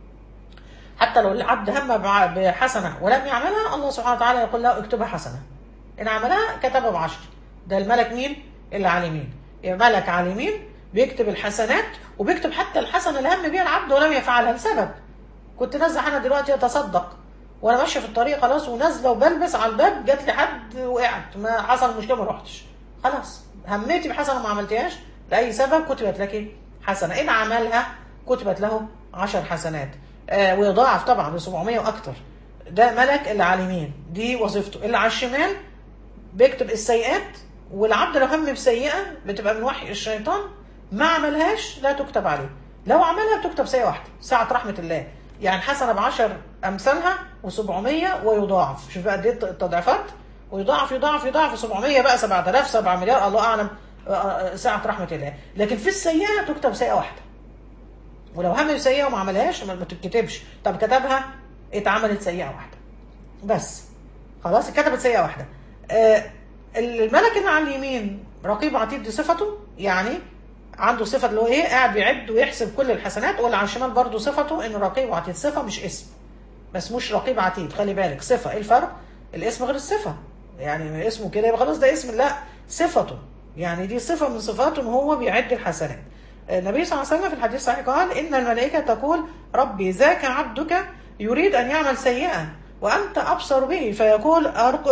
Speaker 1: حتى لو العبد هم بحسنه ولم يعملها، الله سبحانه وتعالى يقول له اكتبها حسنه، ان عملها كتبها بعشر. ده الملك مين؟ اللي على اليمين. ملك على اليمين بيكتب الحسنات، وبيكتب حتى الحسنه اللي هم بها العبد ولم يفعلها لسبب. كنت نازله انا دلوقتي اتصدق وانا ماشيه في الطريق خلاص ونازله وبلبس على الباب، جات لي حد وقعت، ما حصل مشكله ما رحتش، خلاص هميتي بحسنه ما عملتيهاش لاي سبب، كتبت لك حسنه، ان عملها كتبت له عشر حسنات. آه ويضاعف طبعا ل سبعمية واكتر. ده ملك اللي على اليمين، دي وظيفته. اللي على الشمال بيكتب السيئات، والعبد لو هم بسيئه بتبقى من وحي الشيطان، ما عملهاش لا تكتب عليه، لو عملها بتكتب سيئه واحده، ساعه رحمه الله. يعني حسنه بعشر امثالها وسبعمية ويضاعف. شوف بقى قد ايه التضعيفات، ويضاعف يضاعف يضاعف سبعمية بقى سبعة آلاف سبعة مليار الله اعلم ساعه رحمه الله. لكن في السيئه تكتب سيئه واحده، ولو هم سيئه وما عملهاش ما تتكتبش. طب كتبها، اتعملت سيئه واحده بس، خلاص اتكتبت سيئه واحده. آه الملك اللي على اليمين رقيب عتيد، دي صفته، يعني عنده صفه اللي هو ايه، قاعد بيعد ويحسب كل الحسنات. واللي على الشمال برضه صفته انه رقيب عتيد، صفه مش اسم، ما اسموش رقيب عتيد، خلي بالك صفه. ايه الفرق؟ الاسم غير الصفه، يعني اسمه كده يبقى خلاص ده اسم، لا صفته، يعني دي صفه من صفاته ان هو بيعد الحسنات. النبي صلى الله عليه وسلم في الحديث الصحيح قال ان الملائكه تقول ربي ذاك عبدك يريد ان يعمل سيئه وانت ابصر به، فيقول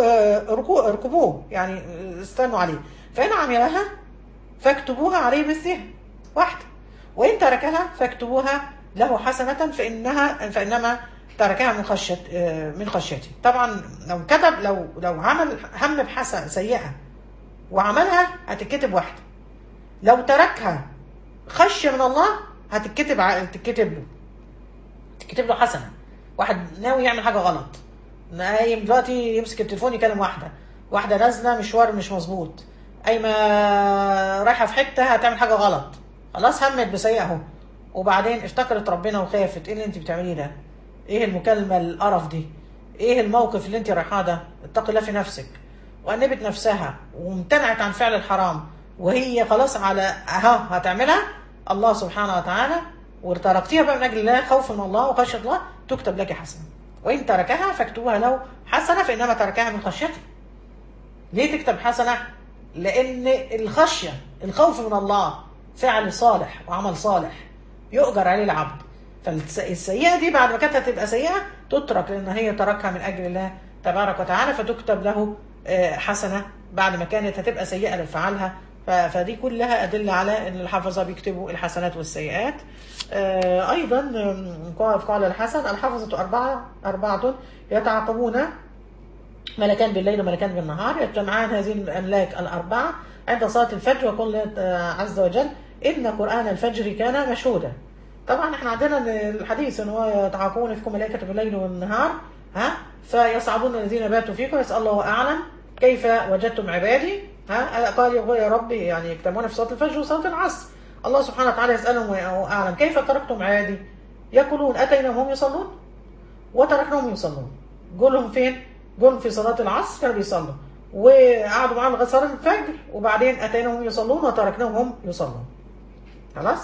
Speaker 1: اركبوه، يعني استنوا عليه، فان عملها فاكتبوها عليه مثلها واحده، وان تركها فاكتبوها له حسنه فانها فانما تركها من خشيه من خشيتي. طبعا لو كتب لو لو عمل هم بحسنه سيئه وعملها هتتكتب واحده، لو تركها خشيه من الله هتتكتب هتتكتب له تتكتب له حسنه. واحد ناوي يعمل حاجه غلط، نايم دلوقتي يمسك التليفون يكلم واحده، واحده نازله مشوار مش مظبوط، قايمه رايحه في حته هتعمل حاجه غلط، خلاص همت بسيئه اهو، وبعدين افتكرت ربنا وخافت، ايه اللي انت بتعمليه ده؟ ايه المكالمه القرف دي؟ ايه الموقف اللي انت رايحاه ده؟ اتقي الله في نفسك. وانبت نفسها وامتنعت عن فعل الحرام، وهي خلاص على اها هتعملها، الله سبحانه وتعالى وتركتيها بقى من اجل الله خوفا من الله وخشيه الله تكتب لك حسنه، وان تركها فاكتبوها له حسنه فانما تركها من خشيته. ليه تكتب حسنه؟ لان الخشيه الخوف من الله فعل صالح وعمل صالح يؤجر عليه العبد، فالسيئه دي بعد ما كانت هتبقى سيئه تترك لان هي تركها من اجل الله تبارك وتعالى، فتكتب له حسنه بعد ما كانت هتبقى سيئه لو فعلها. فدي كلها ادله على ان الحفظه بيكتبوا الحسنات والسيئات. ايضا قال الحسن الحفظه اربعه اربعه يتعاقبون، ملكان بالليل وملكان بالنهار، يجتمعان هذه الاملاك الاربعه عند صلاه الفجر. ويقول الله عز وجل ان قران الفجر كان مشهودا. طبعا احنا عندنا الحديث ان هو يتعاقبون فيكم ملائكه بالليل والنهار، ها فيصعدون الذين باتوا فيكم يسال الله اعلم كيف وجدتم عبادي، ها قال يا ربي، يعني يجتمعون في صلاه الفجر وصلاه العصر، الله سبحانه وتعالى يسالهم اعلم كيف تركتم عبادي، يقولون اتيناهم هم يصلون وتركناهم يصلون. قولهم فين؟ قولهم في صلاه العصر كانوا بيصلوا وقعدوا معاهم لغايه صلاه الفجر، وبعدين اتيناهم يصلون وتركناهم هم يصلون. خلاص؟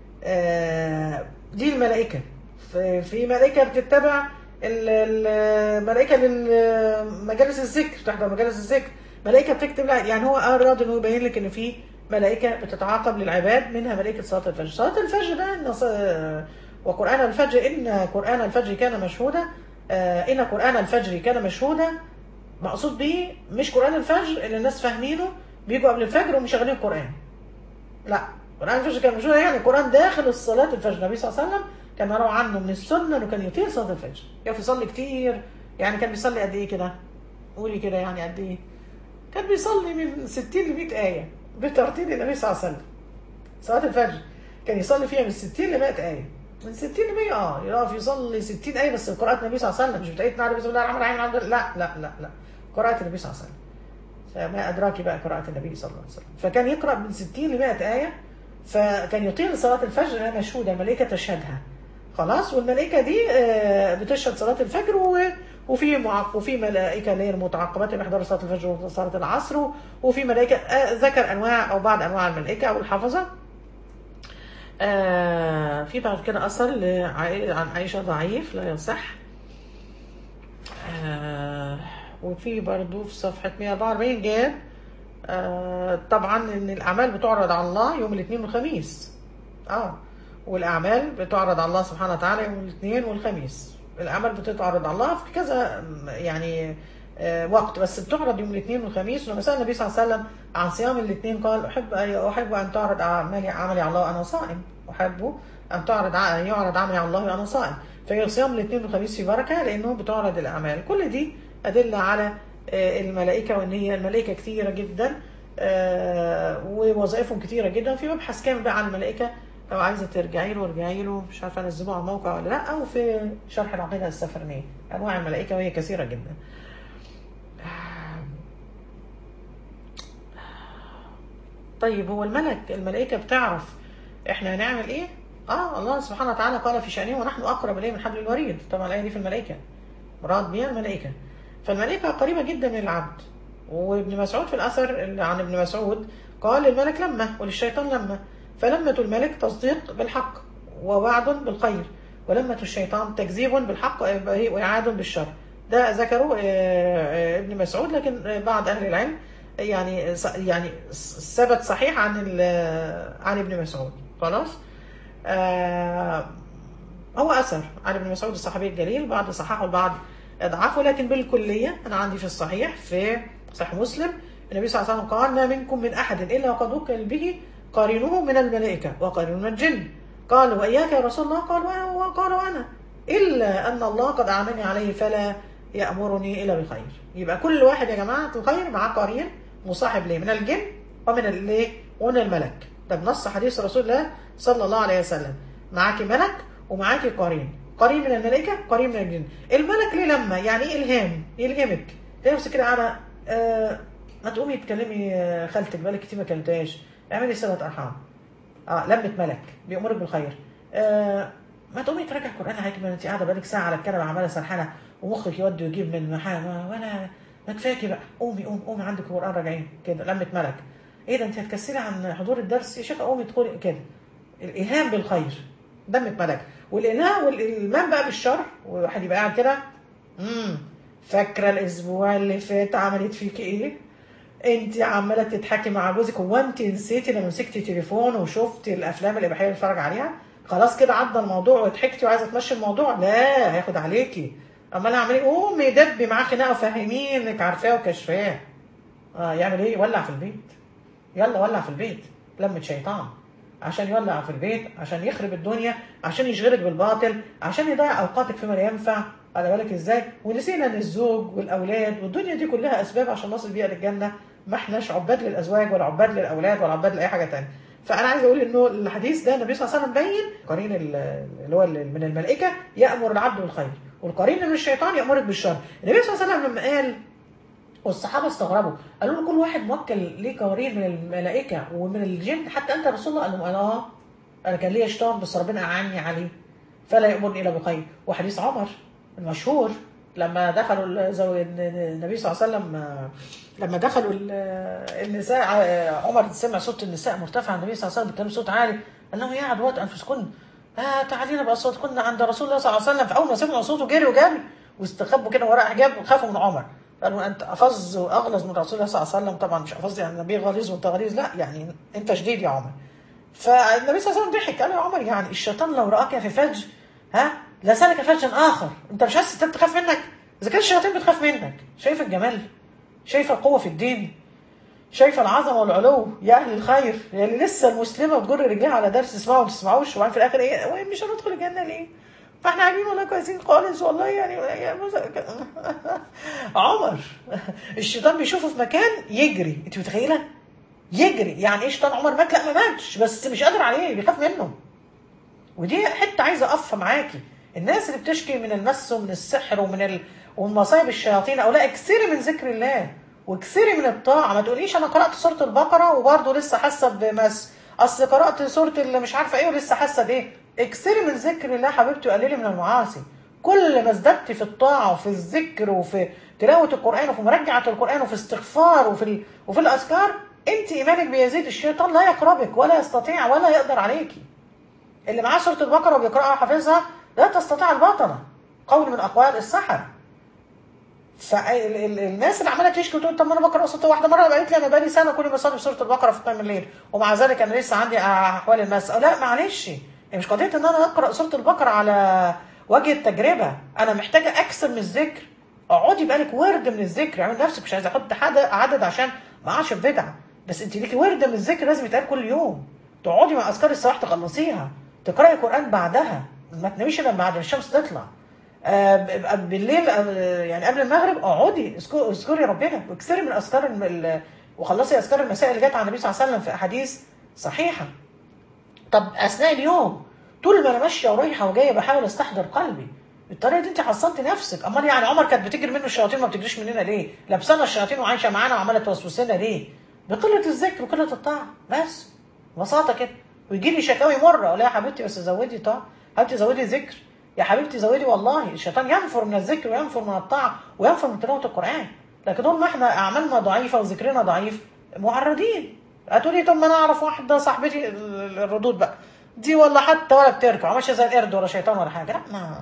Speaker 1: آه دي الملائكه. في ملائكه بتتبع الملائكه لمجالس الذكر، تحضر مجالس الذكر، ملائكه بتكتب، يعني هو اراد انه يبين لك ان في ملائكه بتتعاقب للعباد، منها ملائكه صلاه الفجر. صلاه الفجر ده إن وقران الفجر ان قران الفجر كان مشهودا، ان قران الفجر كان مشهودا مقصود به مش قران الفجر اللي الناس فاهمينه بيجوا قبل الفجر ومشغلين القران، لا، قران الفجر كان مشهودا يعني القران داخل الصلاه الفجر. النبي صلى الله عليه وسلم كان روى عنه من السنه انه كان يطيل صلاه الفجر، يقف يصلي كتير يعني كان بيصلي قد ايه كده؟ قولي كده يعني قد ايه؟ كان بيصلي من ستين ل مئة آية بترتيب النبي صلى الله عليه وسلم. صلاة الفجر كان يصلي فيها من ستين ل مئة آية، من ستين ل مئة، اه يقف يصلي ستين آية بس قراءة النبي صلى الله عليه وسلم، مش بتاعتنا نعرف بسم الله الرحمن الرحيم الحمد لله، لا لا لا لا، قراءة النبي صلى الله عليه وسلم. فما أدراك بقى قراءة النبي صلى الله عليه وسلم. فكان يقرأ من ستين ل مئة آية، فكان يطيل صلاة الفجر لأنها مشهودة، الملائكة تشهدها. خلاص، والملائكة دي آه، بتشهد صلاة الفجر، و وفي معق... وفي ملائكة اللي هي المتعاقبات اللي بيحضروا صلاة الفجر وصلاة العصر، وفي ملائكة آه، ذكر أنواع أو بعض أنواع الملائكة أو الحفظة. آه في بعد كده أثر لعائ- عن عائشة ضعيف لا يصح. آه وفي برضو في صفحة مئة وأربعة وأربعين جاب آه طبعا ان الاعمال بتعرض على الله يوم الاثنين والخميس. اه والاعمال بتعرض على الله سبحانه وتعالى يوم الاثنين والخميس. الاعمال بتتعرض على الله في كذا يعني آه وقت، بس بتعرض يوم الاثنين والخميس. ولما سأل النبي صلى الله عليه وسلم عن صيام الاثنين قال احب احب ان تعرض اعمالي عملي على الله وانا صائم. احب ان تعرض ع- يعرض عملي على الله وانا صائم. فصيام الاثنين والخميس في بركه لانه بتعرض الاعمال. كل دي ادله على آه، الملائكة، وإن هي الملائكة كثيرة جدا آه، ووظائفهم كثيرة جدا. في مبحث كامل بقى عن الملائكة لو عايزة ترجعي له ارجعي له، مش عارفة انزله على الموقع ولا لا، أو في شرح العقيدة السفرنية أنواع الملائكة وهي كثيرة جدا. طيب هو الملك الملائكة بتعرف احنا هنعمل ايه؟ اه الله سبحانه وتعالى قال في شأنه ونحن أقرب إليه من حبل الوريد. طبعا الآية دي في الملائكة، مراد بها الملائكة. فالملائكة قريبة جدا من العبد. وابن مسعود في الأثر اللي عن ابن مسعود قال الملك لمة وللشيطان لمة، فلمة الملك تصديق بالحق ووعد بالخير، ولمة الشيطان تكذيب بالحق وإعاد بالشر. ده ذكره آه، آه، ابن مسعود، لكن بعض أهل العلم يعني يعني ثبت صحيح عن ال- عن ابن مسعود. خلاص. آه، هو أثر عن ابن مسعود الصحابي الجليل، بعض صححه البعض أضعفه، لكن بالكلية أنا عندي في الصحيح في صحيح مسلم النبي صلى الله عليه وسلم قال ما منكم من أحد إلا وقد وكل به قارنه من الملائكة وقارنه من الجن. قال وإياك يا رسول الله؟ قال وأنا وقال وأنا إلا أن الله قد أعانني عليه فلا يأمرني إلا بخير. يبقى كل واحد يا جماعة الخير معاه قرين مصاحب ليه من الجن ومن الايه ومن الملك. ده بنص حديث رسول الله صلى الله عليه وسلم. معاكي ملك ومعاكي قرين، قرين من الملائكة قرين من الجن. الملك ليه لما يعني ايه الهام يلهمك تلاقي نفسك كده قاعدة آه ما تقومي تكلمي آه، خالتك بقالك كتير ما كلمتهاش، اعملي صلة ارحام. اه لمة ملك بيأمرك بالخير. آه ما تقومي تراجع القرآن عليك، ما انت قاعدة بقالك ساعة على الكنبة عمالة سرحانة ومخك يودي ويجيب من محامة وانا ما كفاكي بقى، قومي قومي قومي عندك القرآن راجعين كده لمة ملك. ايه ده انت هتكسلي عن حضور الدرس يا شيخ؟ قومي ادخلي كده. الإلهام بالخير دمة ملك. والإلهام والإلمام بقى بالشر، وواحد يبقى قاعد كده امم فاكرة الأسبوع اللي فات عملت فيك إيه؟ أنت عمالة تضحكي مع جوزك، هو أنت نسيتي لما مسكتي تليفون وشفتي الأفلام الإباحية اللي بتتفرج عليها؟ خلاص كده عدى الموضوع وضحكتي وعايزة تمشي الموضوع؟ لا، هياخد عليكي. أمال أعمل إيه؟ قومي دبي معاه خناقة وفهميه إنك عارفاه وكشفاه. آه يعمل إيه؟ يولع في البيت. يلا ولع في البيت. لمة شيطان عشان يولع في البيت، عشان يخرب الدنيا، عشان يشغلك بالباطل، عشان يضيع اوقاتك فيما لا ينفع. على بالك ازاي؟ ونسينا ان الزوج والاولاد والدنيا دي كلها اسباب عشان نصل بيها للجنه. ما احناش عباد للازواج ولا عباد للاولاد ولا عباد لاي حاجه تانية. فانا عايز اقول انه الحديث ده النبي صلى الله عليه وسلم بين قرين ال- اللي هو ال- من الملائكه يامر العبد بالخير، والقرين من الشيطان يامرك بالشر. النبي صلى الله عليه وسلم لما قال والصحابه استغربوا قالوا له كل واحد موكل ليه قوارير من الملائكه ومن الجن حتى انت يا رسول الله؟ قال لهم انا اه انا كان ليا شيطان بس ربنا اعني عليه فلا يامرني الا بخير. وحديث عمر المشهور لما دخلوا ال- زو- النبي صلى الله عليه وسلم آه، لما دخلوا ال- النساء آه، عمر سمع صوت النساء مرتفع، النبي صلى الله عليه وسلم بيتكلم بصوت عالي قال لهم يا عدوات انفسكن آه تعالينا باصواتكن عند رسول الله صلى الله عليه وسلم. فاول ما سمعوا صوته جريوا جري واستخبوا كده وراء حجاب وخافوا من عمر. قالوا انت افظ واغلظ من رسول الله صلى الله عليه وسلم. طبعا مش افظ يعني النبي غليظ وانت غليظ، لا يعني انت شديد يا عمر. فالنبي صلى الله عليه وسلم ضحك قال له يا عمر يعني الشيطان لو راك في فج ها لسلك فجا اخر. انت مش حاسس انت تخاف منك؟ اذا كان الشياطين بتخاف منك، شايف الجمال؟ شايف القوه في الدين؟ شايفه العظمه والعلو يا اهل الخير يا اللي لسه المسلمه بتجر رجليها على درس تسمعوا وما تسمعوش، وبعدين في الاخر ايه؟ وإيه مش هندخل الجنه ليه؟ فاحنا عاملين والله كويسين خالص والله يعني, يعني عمر الشيطان بيشوفه في مكان يجري، انت متخيله؟ يجري يعني ايه شيطان عمر مات؟ لا ما ماتش، بس مش قادر عليه، بيخاف منه. ودي حته عايزه اقف معاكي. الناس اللي بتشكي من المس ومن السحر ومن ال... ومن مصايب الشياطين او لا، اكثري من ذكر الله واكثري من الطاعه. ما تقوليش انا قرات سوره البقره وبرضه لسه حاسه بمس، اصل قرات سوره اللي مش عارفه ايه ولسه حاسه بايه. اكثري من ذكر الله حبيبتي وقللي من المعاصي. كل ما ازددت في الطاعه وفي الذكر وفي تلاوه القران وفي مراجعه القران وفي استغفار وفي ال... وفي الاذكار، انت ايمانك بيزيد، الشيطان لا يقربك ولا يستطيع ولا يقدر عليكي. اللي معاه سوره البقره وبيقراها وحافظها لا تستطيع الباطنه، قول من اقوال السحر. فالناس اللي عماله تشكي وتقول طب ما انا بقرا سوره واحده، مره قالت لي انا بقالي سنه كل ما اصلي سوره البقره في قيام الليل ومع ذلك انا لسه عندي احوال المس. لا معلش، مش قضيه ان انا اقرا سوره البقره على وجه التجربه، انا محتاجه اكثر من الذكر. اقعدي بقالك ورد من الذكر، اعمل نفسك مش عايزه احط عدد عشان ما اقعش في بدعه، بس انت ليكي ورد من الذكر لازم يتقال كل يوم. تقعدي مع اذكار الصباح تخلصيها، تقراي قران بعدها، ما تناميش الا بعد الشمس تطلع. آه بالليل آه يعني قبل المغرب اقعدي اذكري ربنا واكثري من اذكار الم... وخلصي اذكار المساء اللي جت عن النبي صلى الله عليه وسلم في احاديث صحيحه. طب اثناء اليوم طول ما انا ماشيه ورايحه وجايه بحاول استحضر قلبي. بالطريقه دي انت حصنت نفسك. امال يعني عمر كانت بتجري منه الشياطين ما بتجريش مننا ليه؟ لابسانا الشياطين وعايشه معانا وعماله توسوس لنا ليه؟ بقله الذكر وقله الطاعه بس، ببساطه كده. ويجي لي شكاوي مره اقول لها يا حبيبتي بس زودي طاعه، حبيبتي زودي ذكر، يا حبيبتي زودي. والله الشيطان ينفر من الذكر وينفر من الطاعه وينفر من تلاوه القران، لكن طول ما احنا اعمالنا ضعيفه وذكرنا ضعيف معرضين. هتقولي طب ما انا اعرف واحده صاحبتي الردود بقى دي والله حتى ولا بتركع ماشيه زي القرد ولا شيطان ولا حاجه. لا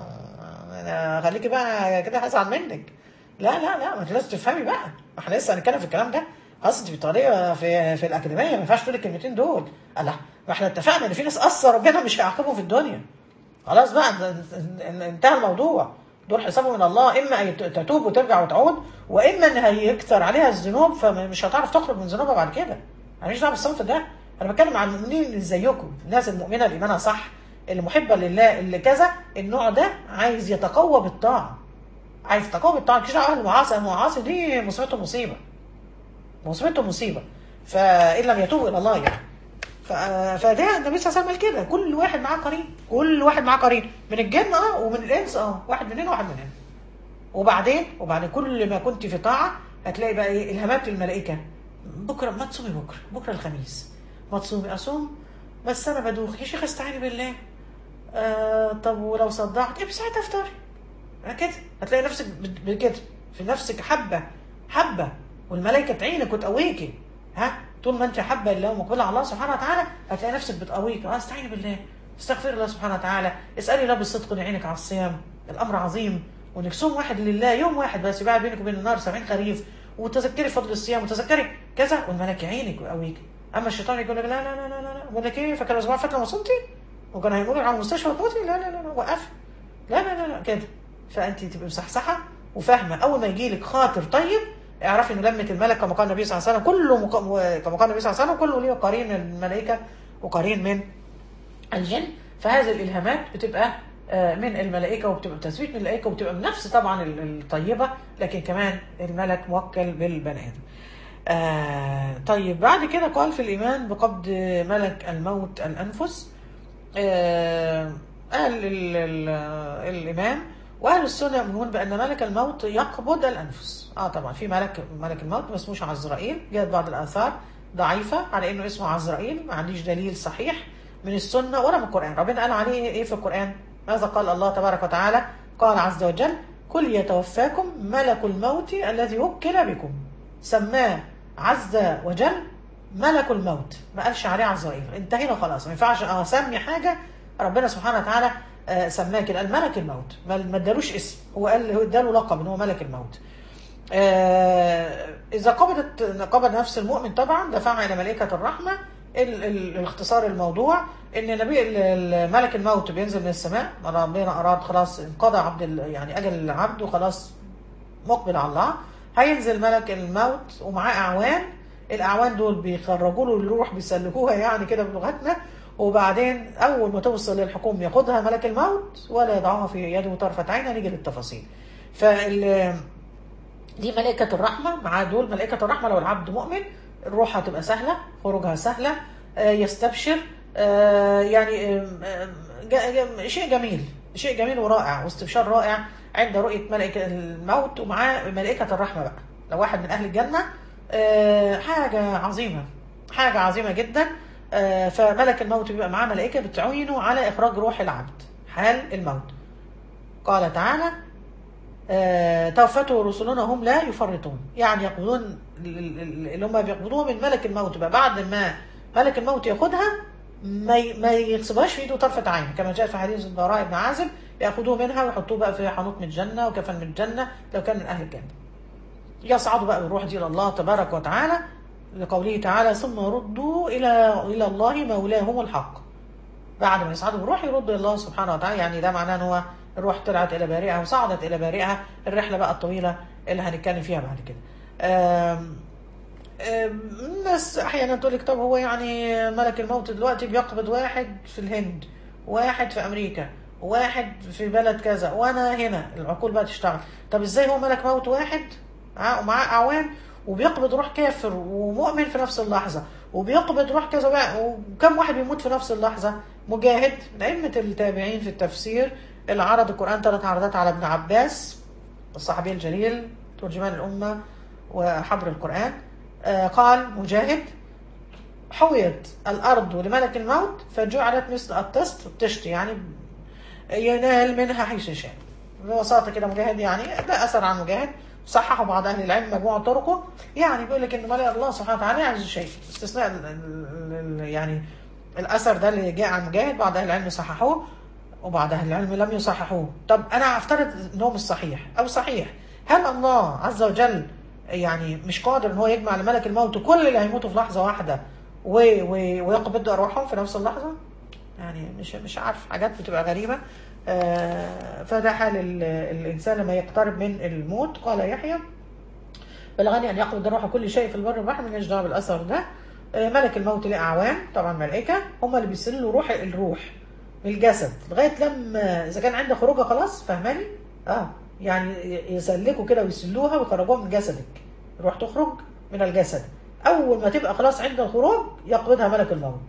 Speaker 1: ما خليكي بقى كده هزعل منك. لا لا لا ما انت لازم تفهمي بقى، احنا لسه هنتكلم في الكلام ده. اصل انت بطريقه في في الاكاديميه ما ينفعش تقولي الكلمتين دول. الله، ما احنا اتفقنا ان في ناس اثر ربنا مش هيعاقبهم في الدنيا. خلاص بقى انتهى الموضوع. دول حسابهم من الله، اما ان تتوب وترجع وتعود، واما ان هيكثر عليها الذنوب فمش هتعرف تخرج من ذنوبها بعد كده. انا مش دعوه بالصنف ده، انا بتكلم عن المؤمنين اللي زيكم، الناس المؤمنه اللي ايمانها صح، اللي محبه لله، اللي كذا. النوع ده عايز يتقوى بالطاعه، عايز يتقوى بالطاعه. مش دعوه بالمعاصي، المعاصي دي مصيبته مصيبه، مصيبته مصيبه. فان لم يتوبوا الى الله يعني. فده النبي صلى الله عليه وسلم كده، كل واحد معاه قرين، كل واحد معاه قرين من الجن اه ومن الانس اه، واحد من هنا وواحد من هنا. وبعدين وبعدين كل ما كنت في طاعه هتلاقي بقى ايه؟ الهامات الملائكه. بكره ما تصومي، بكره بكره الخميس ما تصومي. اصوم بس انا بدوخ يا شيخ استعيني بالله. آه طب ولو صدعت ايه بساعتها افطري كده. هتلاقي نفسك بكده في نفسك حبه حبه، والملائكه تعينك وتقويكي. ها طول ما انت حابه الله ومقبله على الله سبحانه وتعالى هتلاقي نفسك بتقويك. اه استعيني بالله، استغفر الله سبحانه وتعالى، اسالي الله بالصدق ان يعينك على الصيام. الامر عظيم، وانك صوم واحد لله يوم واحد بس يبعد بينك وبين النار سبعين خريف. وتذكري فضل الصيام وتذكري كذا والملك يعينك ويقويك. اما الشيطان يقول لك لا لا لا لا لا بقول لك ايه، فاكر الاسبوع فات لما صمتي وكان هيقولوا على المستشفى وتموتي. لا لا لا لا وقفي، لا لا لا لا كده. فانت تبقي مصحصحه وفاهمه. اول ما يجي لك خاطر طيب اعرفي ان لمه الملك كما قال النبي صلى الله عليه وسلم، كله مق... كما قال النبي صلى الله عليه وسلم كله ليه قرين من الملائكه وقرين من الجن. فهذه الالهامات بتبقى من الملائكه وبتبقى تثبيت من الملائكه وبتبقى من نفس طبعا الطيبه، لكن كمان الملك موكل بالبني ادم. آه طيب بعد كده قال في الايمان بقبض ملك الموت الانفس. آه قال ال ال الامام واهل السنه يؤمنون بان ملك الموت يقبض الانفس. اه طبعا في ملك ملك الموت ما اسموش عزرائيل، جاءت بعض الاثار ضعيفه على انه اسمه عزرائيل، ما عنديش دليل صحيح من السنه ولا من القران. ربنا قال عليه ايه في القران؟ ماذا قال الله تبارك وتعالى؟ قال عز وجل قل يتوفاكم ملك الموت الذي وكل بكم. سماه عز وجل ملك الموت، ما قالش عليه عزرائيل. انتهينا خلاص، ما ينفعش اسمي حاجه ربنا سبحانه وتعالى سماه كده الملك الموت، ما ادالوش اسم، هو قال هو اداله لقب ان هو ملك الموت. اذا قبضت قبض نفس المؤمن طبعا دفعها الى ملائكه الرحمه. ال ال الاختصار الموضوع ان نبي ملك الموت بينزل من السماء، ربنا اراد خلاص انقضى عبد يعني اجل العبد وخلاص مقبل على الله، هينزل ملك الموت ومعاه اعوان. الاعوان دول بيخرجوا له الروح، بيسلكوها يعني كده بلغتنا، وبعدين اول ما توصل للحكوم ياخدها ملك الموت ولا يضعها في يده طرفة عين. نيجي للتفاصيل. فال دي ملائكة الرحمة، مع دول ملائكة الرحمة. لو العبد مؤمن الروح هتبقى سهلة، خروجها سهلة، آه، يستبشر، آه، يعني آه، ج- ج- شيء جميل، شيء جميل ورائع واستبشار رائع عند رؤية ملائكة الموت ومعاه ملائكة الرحمة بقى. لو واحد من أهل الجنة، آه، حاجة عظيمة، حاجة عظيمة جدا. آه، فملك الموت بيبقى معاه ملائكة بتعينه على إخراج روح العبد حال الموت. قال تعالى: آه، توفته رسلنا هم لا يفرطون. يعني يقبضون اللي هم بيقبضوه من ملك الموت بقى بعد ما ملك الموت ياخدها، ما ي- ما يغصبهاش في ايده طرفة عين، كما جاء في حديث البراء بن عازب: ياخذوه منها ويحطوه بقى في حنوط من الجنه وكفن من الجنه لو كان من اهل الجنه. يصعدوا بقى بالروح دي الى الله تبارك وتعالى، لقوله تعالى: ثم ردوا الى الى الله مولاهم الحق. بعد ما يصعدوا بالروح يردوا الى الله سبحانه وتعالى. يعني ده معناه ان هو الروح طلعت الى بارئها وصعدت الى بارئها. الرحله بقى الطويله اللي هنتكلم فيها بعد كده. آم، آم، الناس احيانا تقول لك: طب هو يعني ملك الموت دلوقتي بيقبض واحد في الهند، واحد في امريكا، واحد في بلد كذا، وانا هنا. العقول بقى تشتغل. طب ازاي هو ملك موت واحد ها ومعاه اعوان وبيقبض روح كافر ومؤمن في نفس اللحظه، وبيقبض روح كذا بقى، وكم واحد بيموت في نفس اللحظه؟ مجاهد من ائمه التابعين في التفسير اللي عرض القران ثلاث عرضات على ابن عباس الصحابي الجليل ترجمان الامه وحبر القران. آه قال مجاهد: حويت الارض لملك الموت فجعلت مثل الطست، الطشت يعني ينال منها حيث يشاء. ببساطه كده مجاهد يعني ده اثر عن مجاهد، صححوا بعض اهل العلم مجموعه طرقه. يعني بيقول لك ان ملك الله سبحانه وتعالى يعز شيء، استثناء ال ال ال يعني الاثر ده اللي جاء عن مجاهد. بعض اهل العلم صححوه وبعض اهل العلم لم يصححوه. طب انا افترض ان هو مش صحيح او صحيح، هل الله عز وجل يعني مش قادر ان هو يجمع لملك الموت كل اللي هيموتوا في لحظه واحده و... و... ويقبض ارواحهم في نفس اللحظه؟ يعني مش مش عارف، حاجات بتبقى غريبه. آه فده حال ال... الانسان لما يقترب من الموت. قال يحيى: بلغني ان يقبض روح كل شيء في البر والبحر، مالناش دعوه بالاثر ده. آه ملك الموت له اعوان، طبعا ملائكه هم اللي بيسلوا روح الروح من الجسد لغايه لما اذا كان عندك خروجه خلاص، فاهماني؟ اه يعني يسلكوا كده ويسلوها ويخرجوها من جسدك، الروح تخرج من الجسد. اول ما تبقى خلاص عند الخروج يقبضها ملك الموت،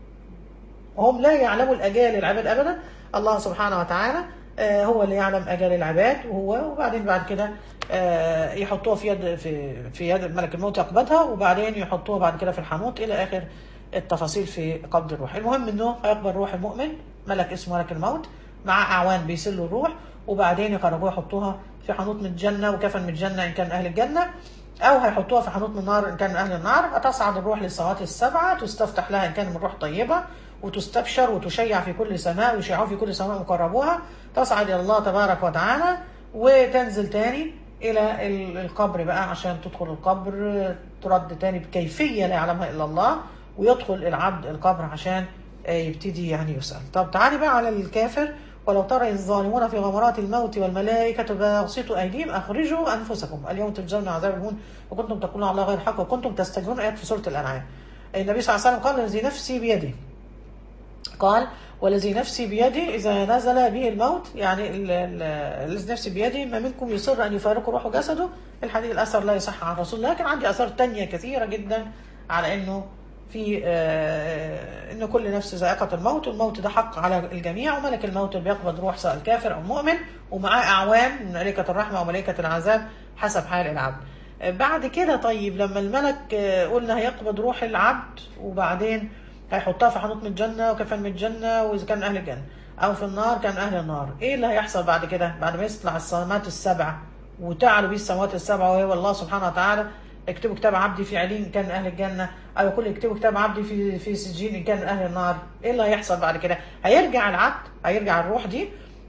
Speaker 1: وهم لا يعلموا الاجال العباد ابدا. الله سبحانه وتعالى آه هو اللي يعلم اجال العباد، وهو وبعدين بعد كده آه يحطوها في يد في في يد ملك الموت يقبضها، وبعدين يحطوها بعد كده في الحانوت الى اخر التفاصيل في قبض الروح. المهم انه هيقبض روح المؤمن، ملك اسمه ملك الموت، مع اعوان بيسلوا الروح، وبعدين يخرجوها يحطوها في حانوت من الجنه وكفن من الجنه ان كان اهل الجنه، او هيحطوها في حانوت من النار ان كان من اهل النار. تصعد الروح للسماوات السبعه، تستفتح لها ان كان من روح طيبه، وتستبشر وتشيع في كل سماء، ويشيعوا في كل سماء مقربوها. تصعد الى الله تبارك وتعالى وتنزل تاني الى القبر بقى عشان تدخل القبر، ترد تاني بكيفيه لا يعلمها الا الله، ويدخل العبد القبر عشان يبتدي يعني يسأل. طب تعالي بقى على الكافر: ولو ترى الظالمون في غمرات الموت والملائكة باسطوا أيديهم أخرجوا أنفسكم اليوم تجزون عذاب الهون وكنتم تقولون على الله غير الحق وكنتم تستكبرون. آيات في سورة الأنعام. النبي صلى الله عليه وسلم قال: الذي نفسي بيده، قال: والذي نفسي بيده إذا نزل به الموت، يعني الذي نفسي بيده ما منكم يصر أن يفارق روح جسده. الحديث الأثر لا يصح عن رسول الله، لكن عندي أثار تانية كثيرة جدا على أنه في آه ان كل نفس ذائقه الموت، والموت ده حق على الجميع، وملك الموت بيقبض روح سواء الكافر او المؤمن، ومعاه اعوان من ملائكه الرحمه وملائكه العذاب حسب حال العبد. آه بعد كده طيب لما الملك آه قلنا هيقبض روح العبد وبعدين هيحطها في حنوط من الجنه وكفن من الجنه، واذا كان اهل الجنه، او في النار كان اهل النار. ايه اللي هيحصل بعد كده؟ بعد ما يطلع السماوات السبع وتعلو به السماوات السبع وهو الله سبحانه وتعالى: اكتبوا كتاب عبدي في علين ان كان من اهل الجنه، او يقول اكتبوا كتاب عبدي في في سجين ان كان من اهل النار. ايه اللي هيحصل بعد كده؟ هيرجع العبد، هيرجع الروح دي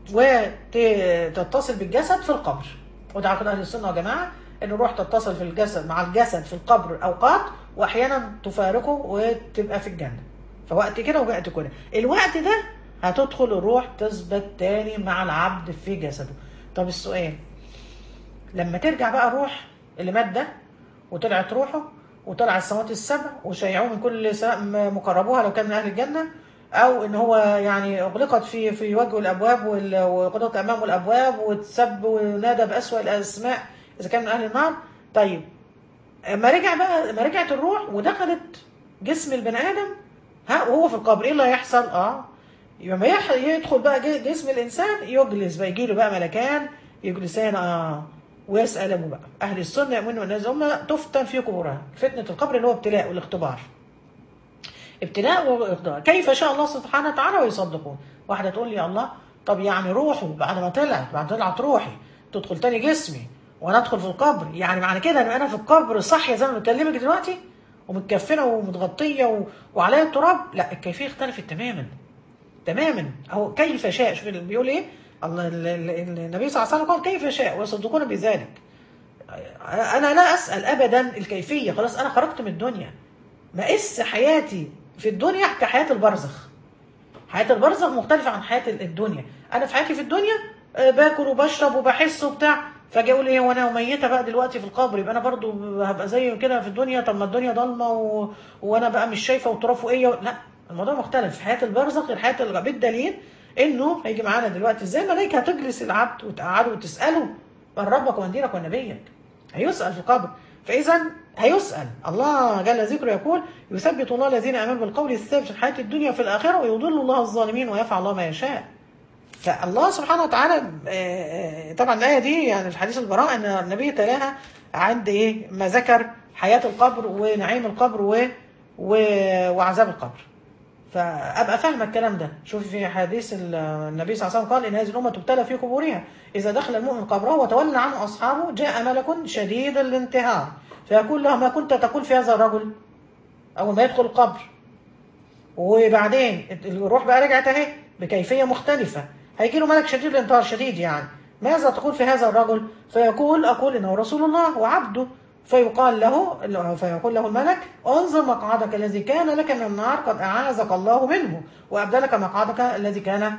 Speaker 1: وتتصل بالجسد في القبر. وده عقيده اهل السنه والجماعه ان الروح تتصل في الجسد مع الجسد في القبر اوقات، واحيانا تفارقه وتبقى في الجنه. فوقت كده ووقت كده، الوقت ده هتدخل الروح تثبت تاني مع العبد في جسده. طب السؤال: لما ترجع بقى الروح اللي مات ده وطلعت روحه وطلع السماوات السبع وشيعوه من كل سماء مقربوها لو كان من اهل الجنه، او ان هو يعني اغلقت في في وجهه الابواب وال- وغلقت امامه الابواب وتسب ونادى باسوأ الاسماء اذا كان من اهل النار. طيب اما رجع بقى، ما رجعت الروح ودخلت جسم البني ادم، ها وهو في القبر ايه اللي هيحصل؟ اه يبقى يح- يدخل بقى ج- جسم الانسان، يجلس بقى، يجي له بقى ملكان يجلسان اه ويسألوا بقى. اهل السنه يؤمنوا ان هم تفتن في قبورها. فتنه القبر اللي هو ابتلاء والاختبار، ابتلاء واختبار كيف شاء الله سبحانه وتعالى ويصدقون. واحده تقول لي الله، طب يعني روحه بعد ما طلعت، بعد ما طلعت روحي تدخل تاني جسمي وانا ادخل في القبر، يعني معنى كده ان انا في القبر صاحيه زي ما بكلمك دلوقتي ومتكفنه ومتغطيه و... وعليها التراب؟ لا، الكيفيه اختلفت تماما تماما. هو كيف شاء، شوف بيقول ايه الله، ال- ال- ال- النبي صلى الله عليه وسلم قال كيف شاء ويصدقون بذلك. انا لا اسال ابدا الكيفيه، خلاص انا خرجت من الدنيا. مقس حياتي في الدنيا كحياه البرزخ. حياه البرزخ مختلفه عن حياه الدنيا. انا في حياتي في الدنيا آه، باكل وبشرب وبحس وبتاع، فاجي اقول ايه وانا ميته بقى دلوقتي في القبر يبقى انا برضو هبقى زي كده في الدنيا؟ طب ما الدنيا ضلمه و... وانا بقى مش شايفه وتراب فوقيه و... لا، الموضوع مختلف في حياه البرزخ غير حياه الغ... بالدليل انه هيجي معانا دلوقتي ازاي الملائكه هتجلس العبد وتقعده وتساله من ربك ومن دينك ونبيك. هيسال في القبر. فاذا هيسال. الله جل ذكره يقول يثبت الله الذين امنوا بالقول الثابت في الحياه الدنيا وفي الاخره ويضل الله الظالمين ويفعل الله ما يشاء. فالله سبحانه وتعالى آه، آه، طبعا الآية دي يعني في حديث البراء أن النبي تلاها عند إيه ما ذكر حياة القبر ونعيم القبر و... و... وعذاب القبر. فأبقى فاهمة الكلام ده. شوف في حديث ال- النبي صلى الله عليه وسلم قال إن هذه الأمة تبتلى في قبورها، إذا دخل المؤمن قبره وتولى عنه أصحابه جاء ملك شديد الانتهار فيقول له ما كنت تقول في هذا الرجل أول ما يدخل القبر. وبعدين الروح بقى رجعت اهي بكيفيه مختلفه، هيجي له ملك شديد الانتظار شديد يعني ماذا تقول في هذا الرجل؟ فيقول اقول انه رسول الله وعبده. فيقال له فيقول له الملك انظر مقعدك الذي كان لك من النار قد اعاذك الله منه وابدلك مقعدك الذي كان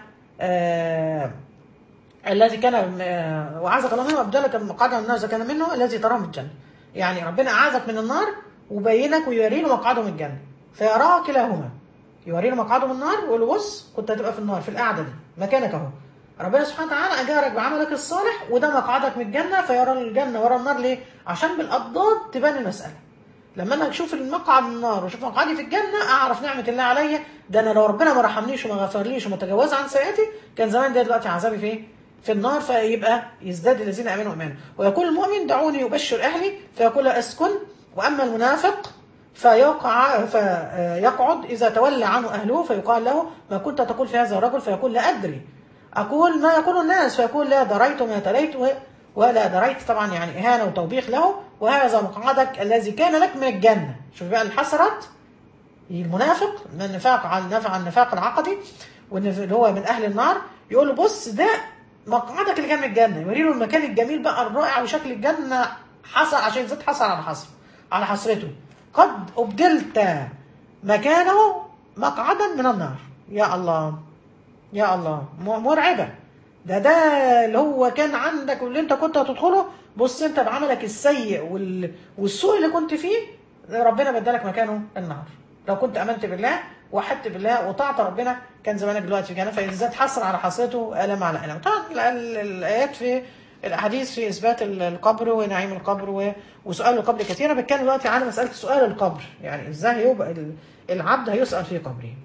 Speaker 1: آه الذي كان آه واعاذك الله منه وابدلك مقعدك من النار اذا كان منه الذي تراه من الجنه. يعني ربنا اعاذك من النار وبينك ويوري له مقعده من الجنه فيراه كلاهما. يوري له مقعده من النار ويقول له بص كنت هتبقى في النار في القعده دي مكانك اهو. ربنا سبحانه وتعالى اجارك بعملك الصالح وده مقعدك من الجنه فيرى الجنه ورا النار. ليه؟ عشان بالاضداد تبان المساله. لما انا اشوف المقعد من النار واشوف مقعدي في الجنه اعرف نعمه الله عليا. ده انا لو ربنا ما رحمنيش وما غفرليش وما تجاوز عن سيئاتي كان زمان ده دلوقتي عذابي في ايه؟ في النار. فيبقى يزداد الذين امنوا ايمانا. ويقول المؤمن دعوني يبشر اهلي فيقول اسكن. واما المنافق فيقع فيقعد إذا تولى عنه أهله فيقال له ما كنت تقول في هذا الرجل؟ فيقول لا أدري أقول ما يقول الناس. فيقول لا دريت ما تليت ولا دريت، طبعا يعني إهانة وتوبيخ له. وهذا مقعدك الذي كان لك من الجنة. شوف بقى الحسرات المنافق من النفاق على النفاق على النفاق العقدي واللي هو من أهل النار. يقول له بص ده مقعدك اللي كان من الجنة، يوري له المكان الجميل بقى الرائع وشكل الجنة حصر عشان يزيد حصر على حصر على حسرته. قد أبدلت مكانه مقعدا من النار. يا الله يا الله مرعبة. ده ده اللي هو كان عندك واللي انت كنت هتدخله. بص انت بعملك السيء وال... والسوء اللي كنت فيه ربنا بدلك مكانه النار. لو كنت امنت بالله وحدت بالله وطاعت ربنا كان زمانك دلوقتي في جنة. فإذا حصر على حصيته ألم على ألم. طبعا الآيات في الأحاديث في إثبات القبر ونعيم القبر وسؤال القبر كثيرة. بتكلم دلوقتي عن مسألة سؤال القبر، يعني إزاي يبقى العبد هيسأل في قبره.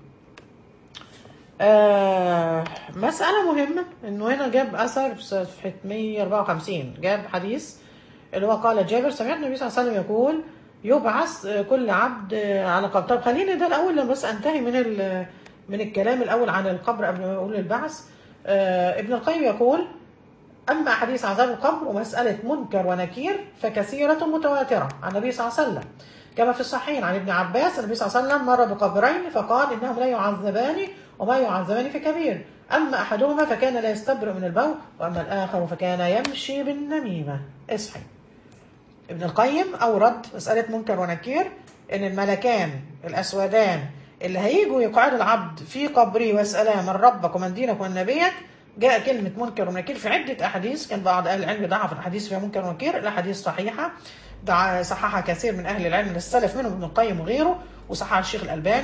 Speaker 1: آه مسألة مهمة إنه هنا جاب أثر في صفحة مية وأربعة وخمسين جاب حديث اللي هو قال جابر سمعت النبي صلى الله عليه وسلم يقول يبعث كل عبد على قبر. طب خليني ده الأول لما بس أنتهي من من الكلام الأول عن القبر قبل ما أقول البعث. آه ابن القيم يقول أما أحاديث عذاب القبر ومسألة منكر ونكير فكثيرة متواترة عن النبي صلى الله عليه وسلم كما في الصحيحين عن ابن عباس النبي صلى الله عليه وسلم مر بقبرين فقال إنهم لا يعذبان وما يعذبان في كبير. أما أحدهما فكان لا يستبرئ من البول وأما الآخر فكان يمشي بالنميمة. اصحي. ابن القيم أورد مسألة منكر ونكير إن الملكان الأسودان اللي هيجوا يقعدوا العبد في قبره ويسألاه من ربك ومن دينك ومن نبيك. جاء كلمة منكر ونكير في عدة أحاديث. كان بعض أهل العلم ضعف الأحاديث فيها منكر ونكير. الأحاديث صحيحة صححها كثير من أهل العلم من السلف منهم ابن القيم وغيره وصححها الشيخ الألباني.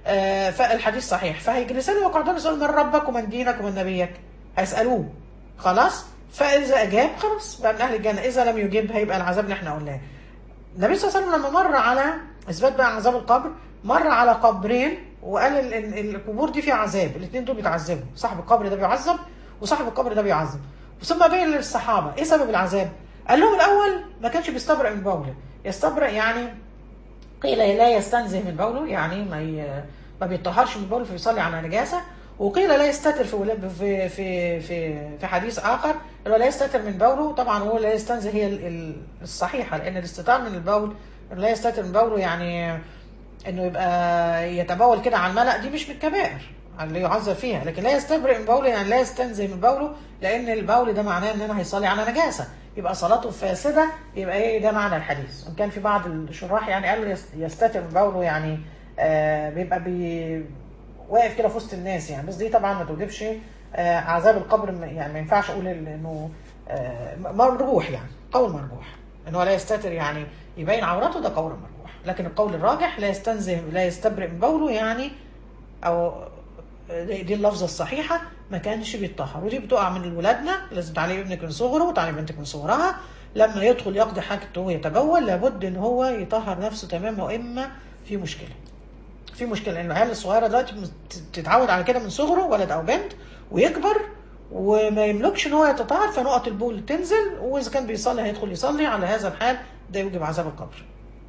Speaker 1: آه فالحديث صحيح. فهيجلسوا له ويقعدون يسألوا من ربك ومن دينك ومن نبيك، هيسألوه خلاص. فإذا أجاب خلاص بقى من أهل الجنة، إذا لم يجب هيبقى العذاب اللي احنا قلناه. النبي صلى الله عليه وسلم لما مر على إثبات بقى عذاب القبر، مر على قبرين وقال ال- ال- القبور دي فيها عذاب، الاثنين دول بيتعذبوا، صاحب القبر ده بيعذب وصاحب القبر ده بيعذب. ثم بين للصحابة إيه سبب العذاب؟ قال لهم الأول ما كانش بيستبرأ من بوله. يستبرأ يعني قيل لا يستنزه من بوله، يعني ما ي... ما بيطهرش من بوله فيصلي على نجاسه. وقيل لا يستتر في ولا- في في في في حديث اخر اللي هو لا يستتر من بوله. طبعا هو لا يستنزه هي ال- ال- الصحيحه، لان الاستتار من البول، لا يستتر من بوله يعني انه يبقى يتبول كده على الملأ، دي مش من الكبائر اللي يعذب فيها. لكن لا يستبرئ من بوله يعني لا يستنزه من بوله، لان البول ده معناه ان انا هيصلي على نجاسه، يبقى صلاته فاسده. يبقى ايه ده معنى الحديث. وان كان في بعض الشراح يعني قالوا يست- يستتر من بوله يعني آه بيبقى بي واقف كده في وسط الناس يعني. بس دي طبعا ما توجبش آه عذاب القبر، م- يعني ما ينفعش اقول ال- انه آه مرجوح، يعني قول مرجوح ان هو لا يستتر يعني يبين عورته، ده قول مرجوح. لكن القول الراجح لا يستنزه لا يستبرئ من بوله يعني، او دي دي اللفظه الصحيحه، ما كانش بيتطهر. ودي بتقع من ولادنا، لازم تعلم ابنك من صغره وتعلم بنتك من صغرها. لما يدخل يقضي حاجته ويتبول لابد ان هو يطهر نفسه تماما، واما في مشكله في مشكله لان العيال الصغيره دلوقتي تتعود على كده من صغره، ولد او بنت، ويكبر وما يملكش ان هو يتطهر، فنقط البول تنزل، واذا كان بيصلي هيدخل يصلي على هذا الحال، ده يوجب عذاب القبر.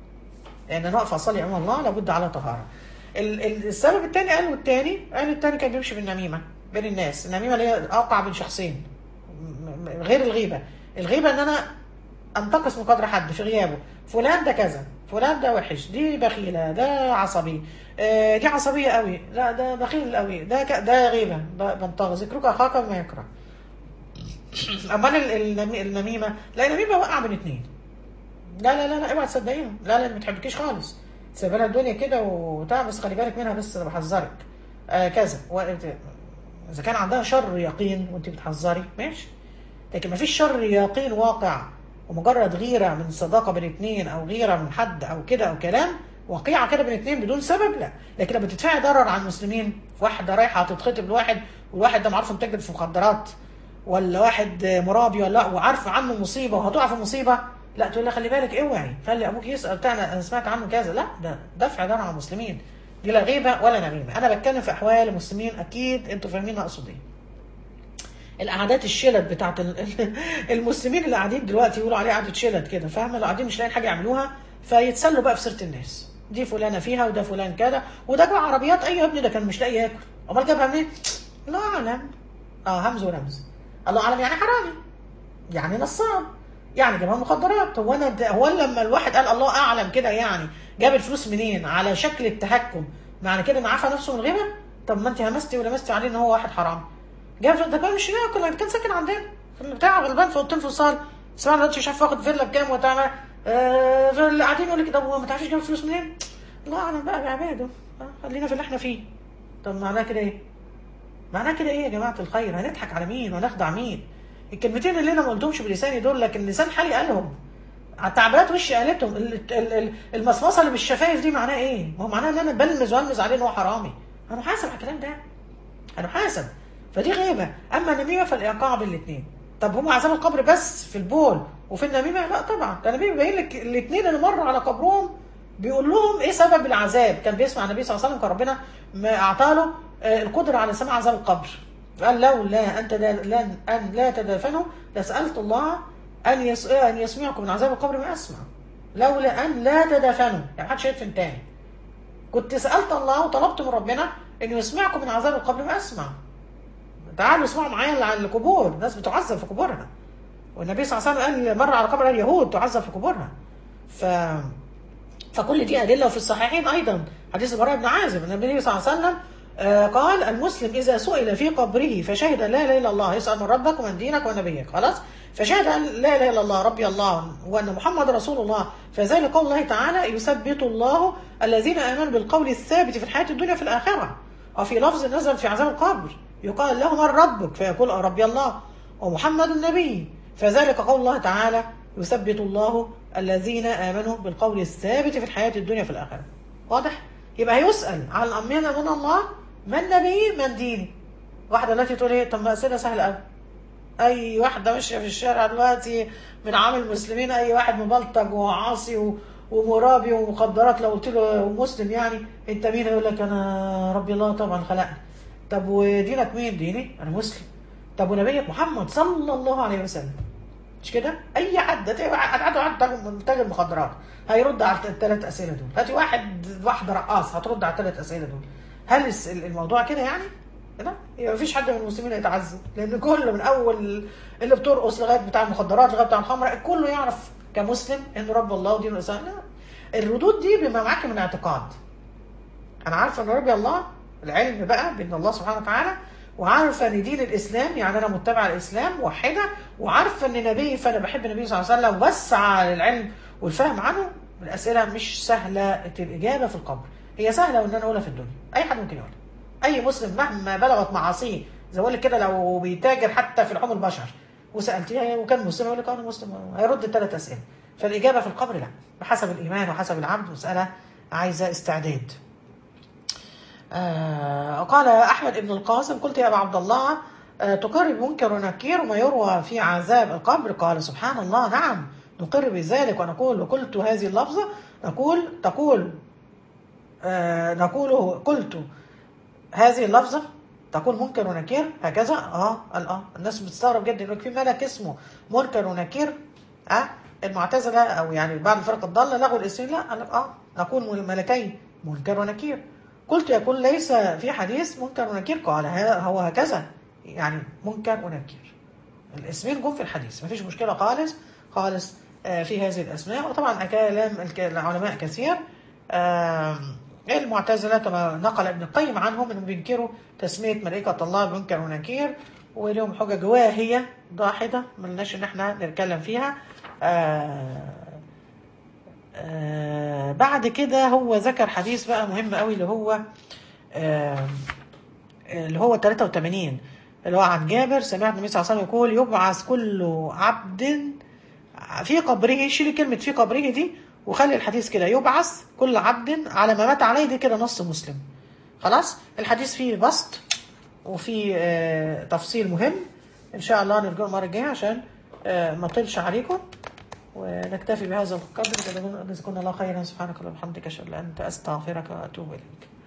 Speaker 1: لان انا اقف اصلي امام الله لابد على طهاره. ال- ال- السبب الثاني قالوا الثاني قالوا الثاني كان بيمشي بالنميمه بين الناس. النميمه اللي هي اوقع بين شخصين، م- م- غير الغيبه. الغيبه ان انا انتقص من قدر حد في غيابه، فلان ده كذا، فلان ده وحش، دي بخيله، ده عصبي، آه، دي عصبيه قوي، لا ده بخيل قوي، ده ك... ده غيبه، ب- بنتقص. ذكرك اخاك بما يكره. امال ال- النمي- النميمه، لا النميمه وقع بين اتنين. لا لا لا لا اوعى تصدقيهم، لا لا ما تحبكيش خالص، سايبه لها الدنيا كده وبتاع، بس خلي بالك منها، بس انا بحذرك آه كذا و... اذا كان عندها شر يقين وانت بتحذري ماشي. لكن ما فيش شر يقين واقع ومجرد غيره من صداقه بين اتنين، او غيره من حد او كده، او كلام وقيعه كده بين اتنين بدون سبب، لا. لكن لما تدفعي ضرر على المسلمين، في واحده رايحه تتخطب لواحد، والواحد ده معروف متاجر في مخدرات، ولا واحد مرابي، ولا وعارفه عنه مصيبه وهتقع في مصيبه، لا تقول لها خلي بالك اوعي، خلي ابوك يسال بتاعنا، انا سمعت عنه كذا، لا ده دفع ضرر على المسلمين. دي لا غيبه ولا نميمه. انا بتكلم في احوال المسلمين، اكيد انتوا فاهمين اقصد ايه. القعدات الشلت بتاعت ال- المسلمين اللي قاعدين دلوقتي يقولوا عليها قعده شلت كده، فاهمه؟ اللي قاعدين مش لاقيين حاجه يعملوها، فيتسلوا بقى في سيره الناس، دي فلانه فيها وده فلان كده، وده جاب عربيات. ايوه يا ابني ده كان مش لاقي ياكل، امال جابها منين؟ الله اعلم. اه همز ورمز. الله اعلم يعني حرامي، يعني نصاب، يعني جابها مخدرات. هو انا د- هو أنا لما الواحد قال الله اعلم كده يعني جاب الفلوس منين على شكل التهكم، معنى كده ان عفى نفسه من الغيبه؟ طب ما انت همستي ولمستي عليه ان هو واحد حرام، جاب ده بقى مش ياكل، كان ساكن عندنا في البتاع غلبان في اوضتين في الصاله، سمعنا دلوقتي مش عارف واخد فيلا بكام وبتاع، آه فاللي قاعدين يقول لك طب هو ما تعرفيش جاب الفلوس منين؟ الله اعلم بقى بعباده، آه، خلينا في اللي احنا فيه. طب معناه كده ايه؟ معناه كده ايه يا جماعه الخير؟ هنضحك على مين وهنخدع مين؟ الكلمتين اللي انا ما قلتهمش بلساني دول، لكن لسان حالي قالهم، على تعبيرات وشي قالتهم، ال- ال- ال- المصمصه اللي بالشفايف دي معناه ايه؟ ما هو معناه ان انا بلمز والمز عليه ان هو حرامي، انا محاسب على الكلام ده، انا محاسب. فدي غيبه. اما النميمه فالايقاع بين الاثنين. طب هم عذاب القبر بس في البول وفي النميمه؟ لا طبعا، ده النبي بيبين لك الاثنين اللي مروا على قبرهم بيقول لهم ايه سبب العذاب. كان بيسمع النبي صلى الله عليه وسلم، كان ربنا ما اعطاله آه، القدره على سماع عذاب القبر، قال لولا ان تدا- ان لا تدافنوا لسالت الله ان يس... ان يسمعكم من عذاب القبر ما اسمع. لولا ان لا تدافنوا، يعني محدش يدفن تاني، كنت سالت الله وطلبت من ربنا انه يسمعكم من عذاب القبر ما اسمع. تعالوا اسمعوا معايا على القبور، الناس بتعذب في قبورها، والنبي صلى الله عليه وسلم قال مر على قبر اليهود تعذب في قبورها. ف فكل دي ادله. وفي الصحيحين ايضا حديث البراء بن عازب، النبي صلى الله عليه وسلم آه، قال المسلم اذا سئل في قبره فشهد لا اله الا الله، يسال من ربك ومن دينك ونبيك، خلاص، فشهد أن لا اله الا الله ربي الله وان محمد رسول الله، فذلك قول الله تعالى يثبت الله الذين امنوا بالقول الثابت في الحياه الدنيا في الاخره. وفي لفظ نزل في عذاب القبر يقال له من ربك فيقول ربي الله ومحمد النبي، فذلك قول الله تعالى يثبت الله الذين امنوا بالقول الثابت في الحياه الدنيا في الاخره. واضح؟ يبقى هيسأل عن الأنبياء من الله، من نبي من ديني. واحدة دلوقتي تقول ايه؟ طب ما أسئلة سهلة قوي. أي واحدة ماشية في الشارع دلوقتي من عام المسلمين، أي واحد مبلطج وعاصي و... ومرابي ومخدرات، لو قلت له مسلم يعني أنت مين؟ يقول لك أنا ربي الله طبعا خلقني. طب ودينك مين؟ ديني أنا مسلم. طب ونبيك محمد صلى الله عليه وسلم. مش كده؟ اي حد هتقعد واحد تاجر مخدرات هيرد على الثلاث اسئله دول. هاتي واحد واحده رقاص هترد على الثلاث اسئله دول. هل الموضوع كده يعني؟ كده؟ يبقى مفيش حد من المسلمين هيتعذب، لان كله من اول اللي بترقص لغايه بتاع المخدرات لغايه بتاع الخمر كله يعرف كمسلم ان رب الله ودين الاسلام. لا، الردود دي بما معاك من اعتقاد. انا عارفه ان ربي الله، العلم بقى بان الله سبحانه وتعالى، وعارفه ان دين الاسلام يعني انا متبع الاسلام موحده، وعارفه ان نبي فانا بحب النبي صلى الله عليه وسلم، وبسعى للعلم والفهم عنه. الاسئله مش سهله الاجابه في القبر، هي سهله وان انا اقولها في الدنيا، اي حد ممكن يقولها. اي مسلم مهما بلغت معاصيه، زي ما بقول لك كده، لو بيتاجر حتى في لحوم البشر وسالتيه وكان مسلم يقول لك انا مسلم، هيرد الثلاث اسئله. فالاجابه في القبر لا، بحسب الايمان وحسب العبد، مساله عايزه استعداد. آه قال أحمد بن القاسم: قلت يا أبا عبد الله، آه تقر بمنكر ونكير وما يروى في عذاب القبر؟ قال: سبحان الله، نعم نقر بذلك ونقول. وقلت هذه اللفظة نقول تقول آه نقوله قلت هذه اللفظة تقول منكر ونكير هكذا. اه قال اه الناس بتستغرب جدا انه في ملك اسمه منكر ونكير. اه المعتزلة او يعني بعض الفرق الضالة لغوا الاسمين. لا، قال اه نقول ملكين منكر ونكير. قلت يقول ليس في حديث منكر ونكير؟ قال هو هكذا، يعني منكر ونكير الاسمين جم في الحديث، ما فيش مشكلة خالص خالص في هذه الاسماء. وطبعا كلام العلماء كثير. المعتزلة كما نقل ابن القيم عنهم انهم بينكروا تسمية ملائكة الله بمنكر ونكير، ولهم حجج واهية ضاحدة ملناش ان احنا نتكلم فيها. آه آه بعد كده هو ذكر حديث بقى مهم قوي، اللي هو آه اللي هو ثلاثة وثمانين، اللي هو عن جابر: سمعت النبي صلى الله عليه وسلم يقول: يبعث كل عبد في قبره. شيل كلمة في قبره دي وخلي الحديث كده: يبعث كل عبد على ما مات عليه. دي كده نص مسلم. خلاص، الحديث فيه بسط وفيه آه تفصيل مهم. ان شاء الله نرجع المرة الجاية عشان آه ما اطلش عليكم، ونكتفي بهذا القدر. جزاكم الله خيرا. سبحانك اللهم وبحمدك، اشهد ان لا اله الا انت، استغفرك واتوب اليك.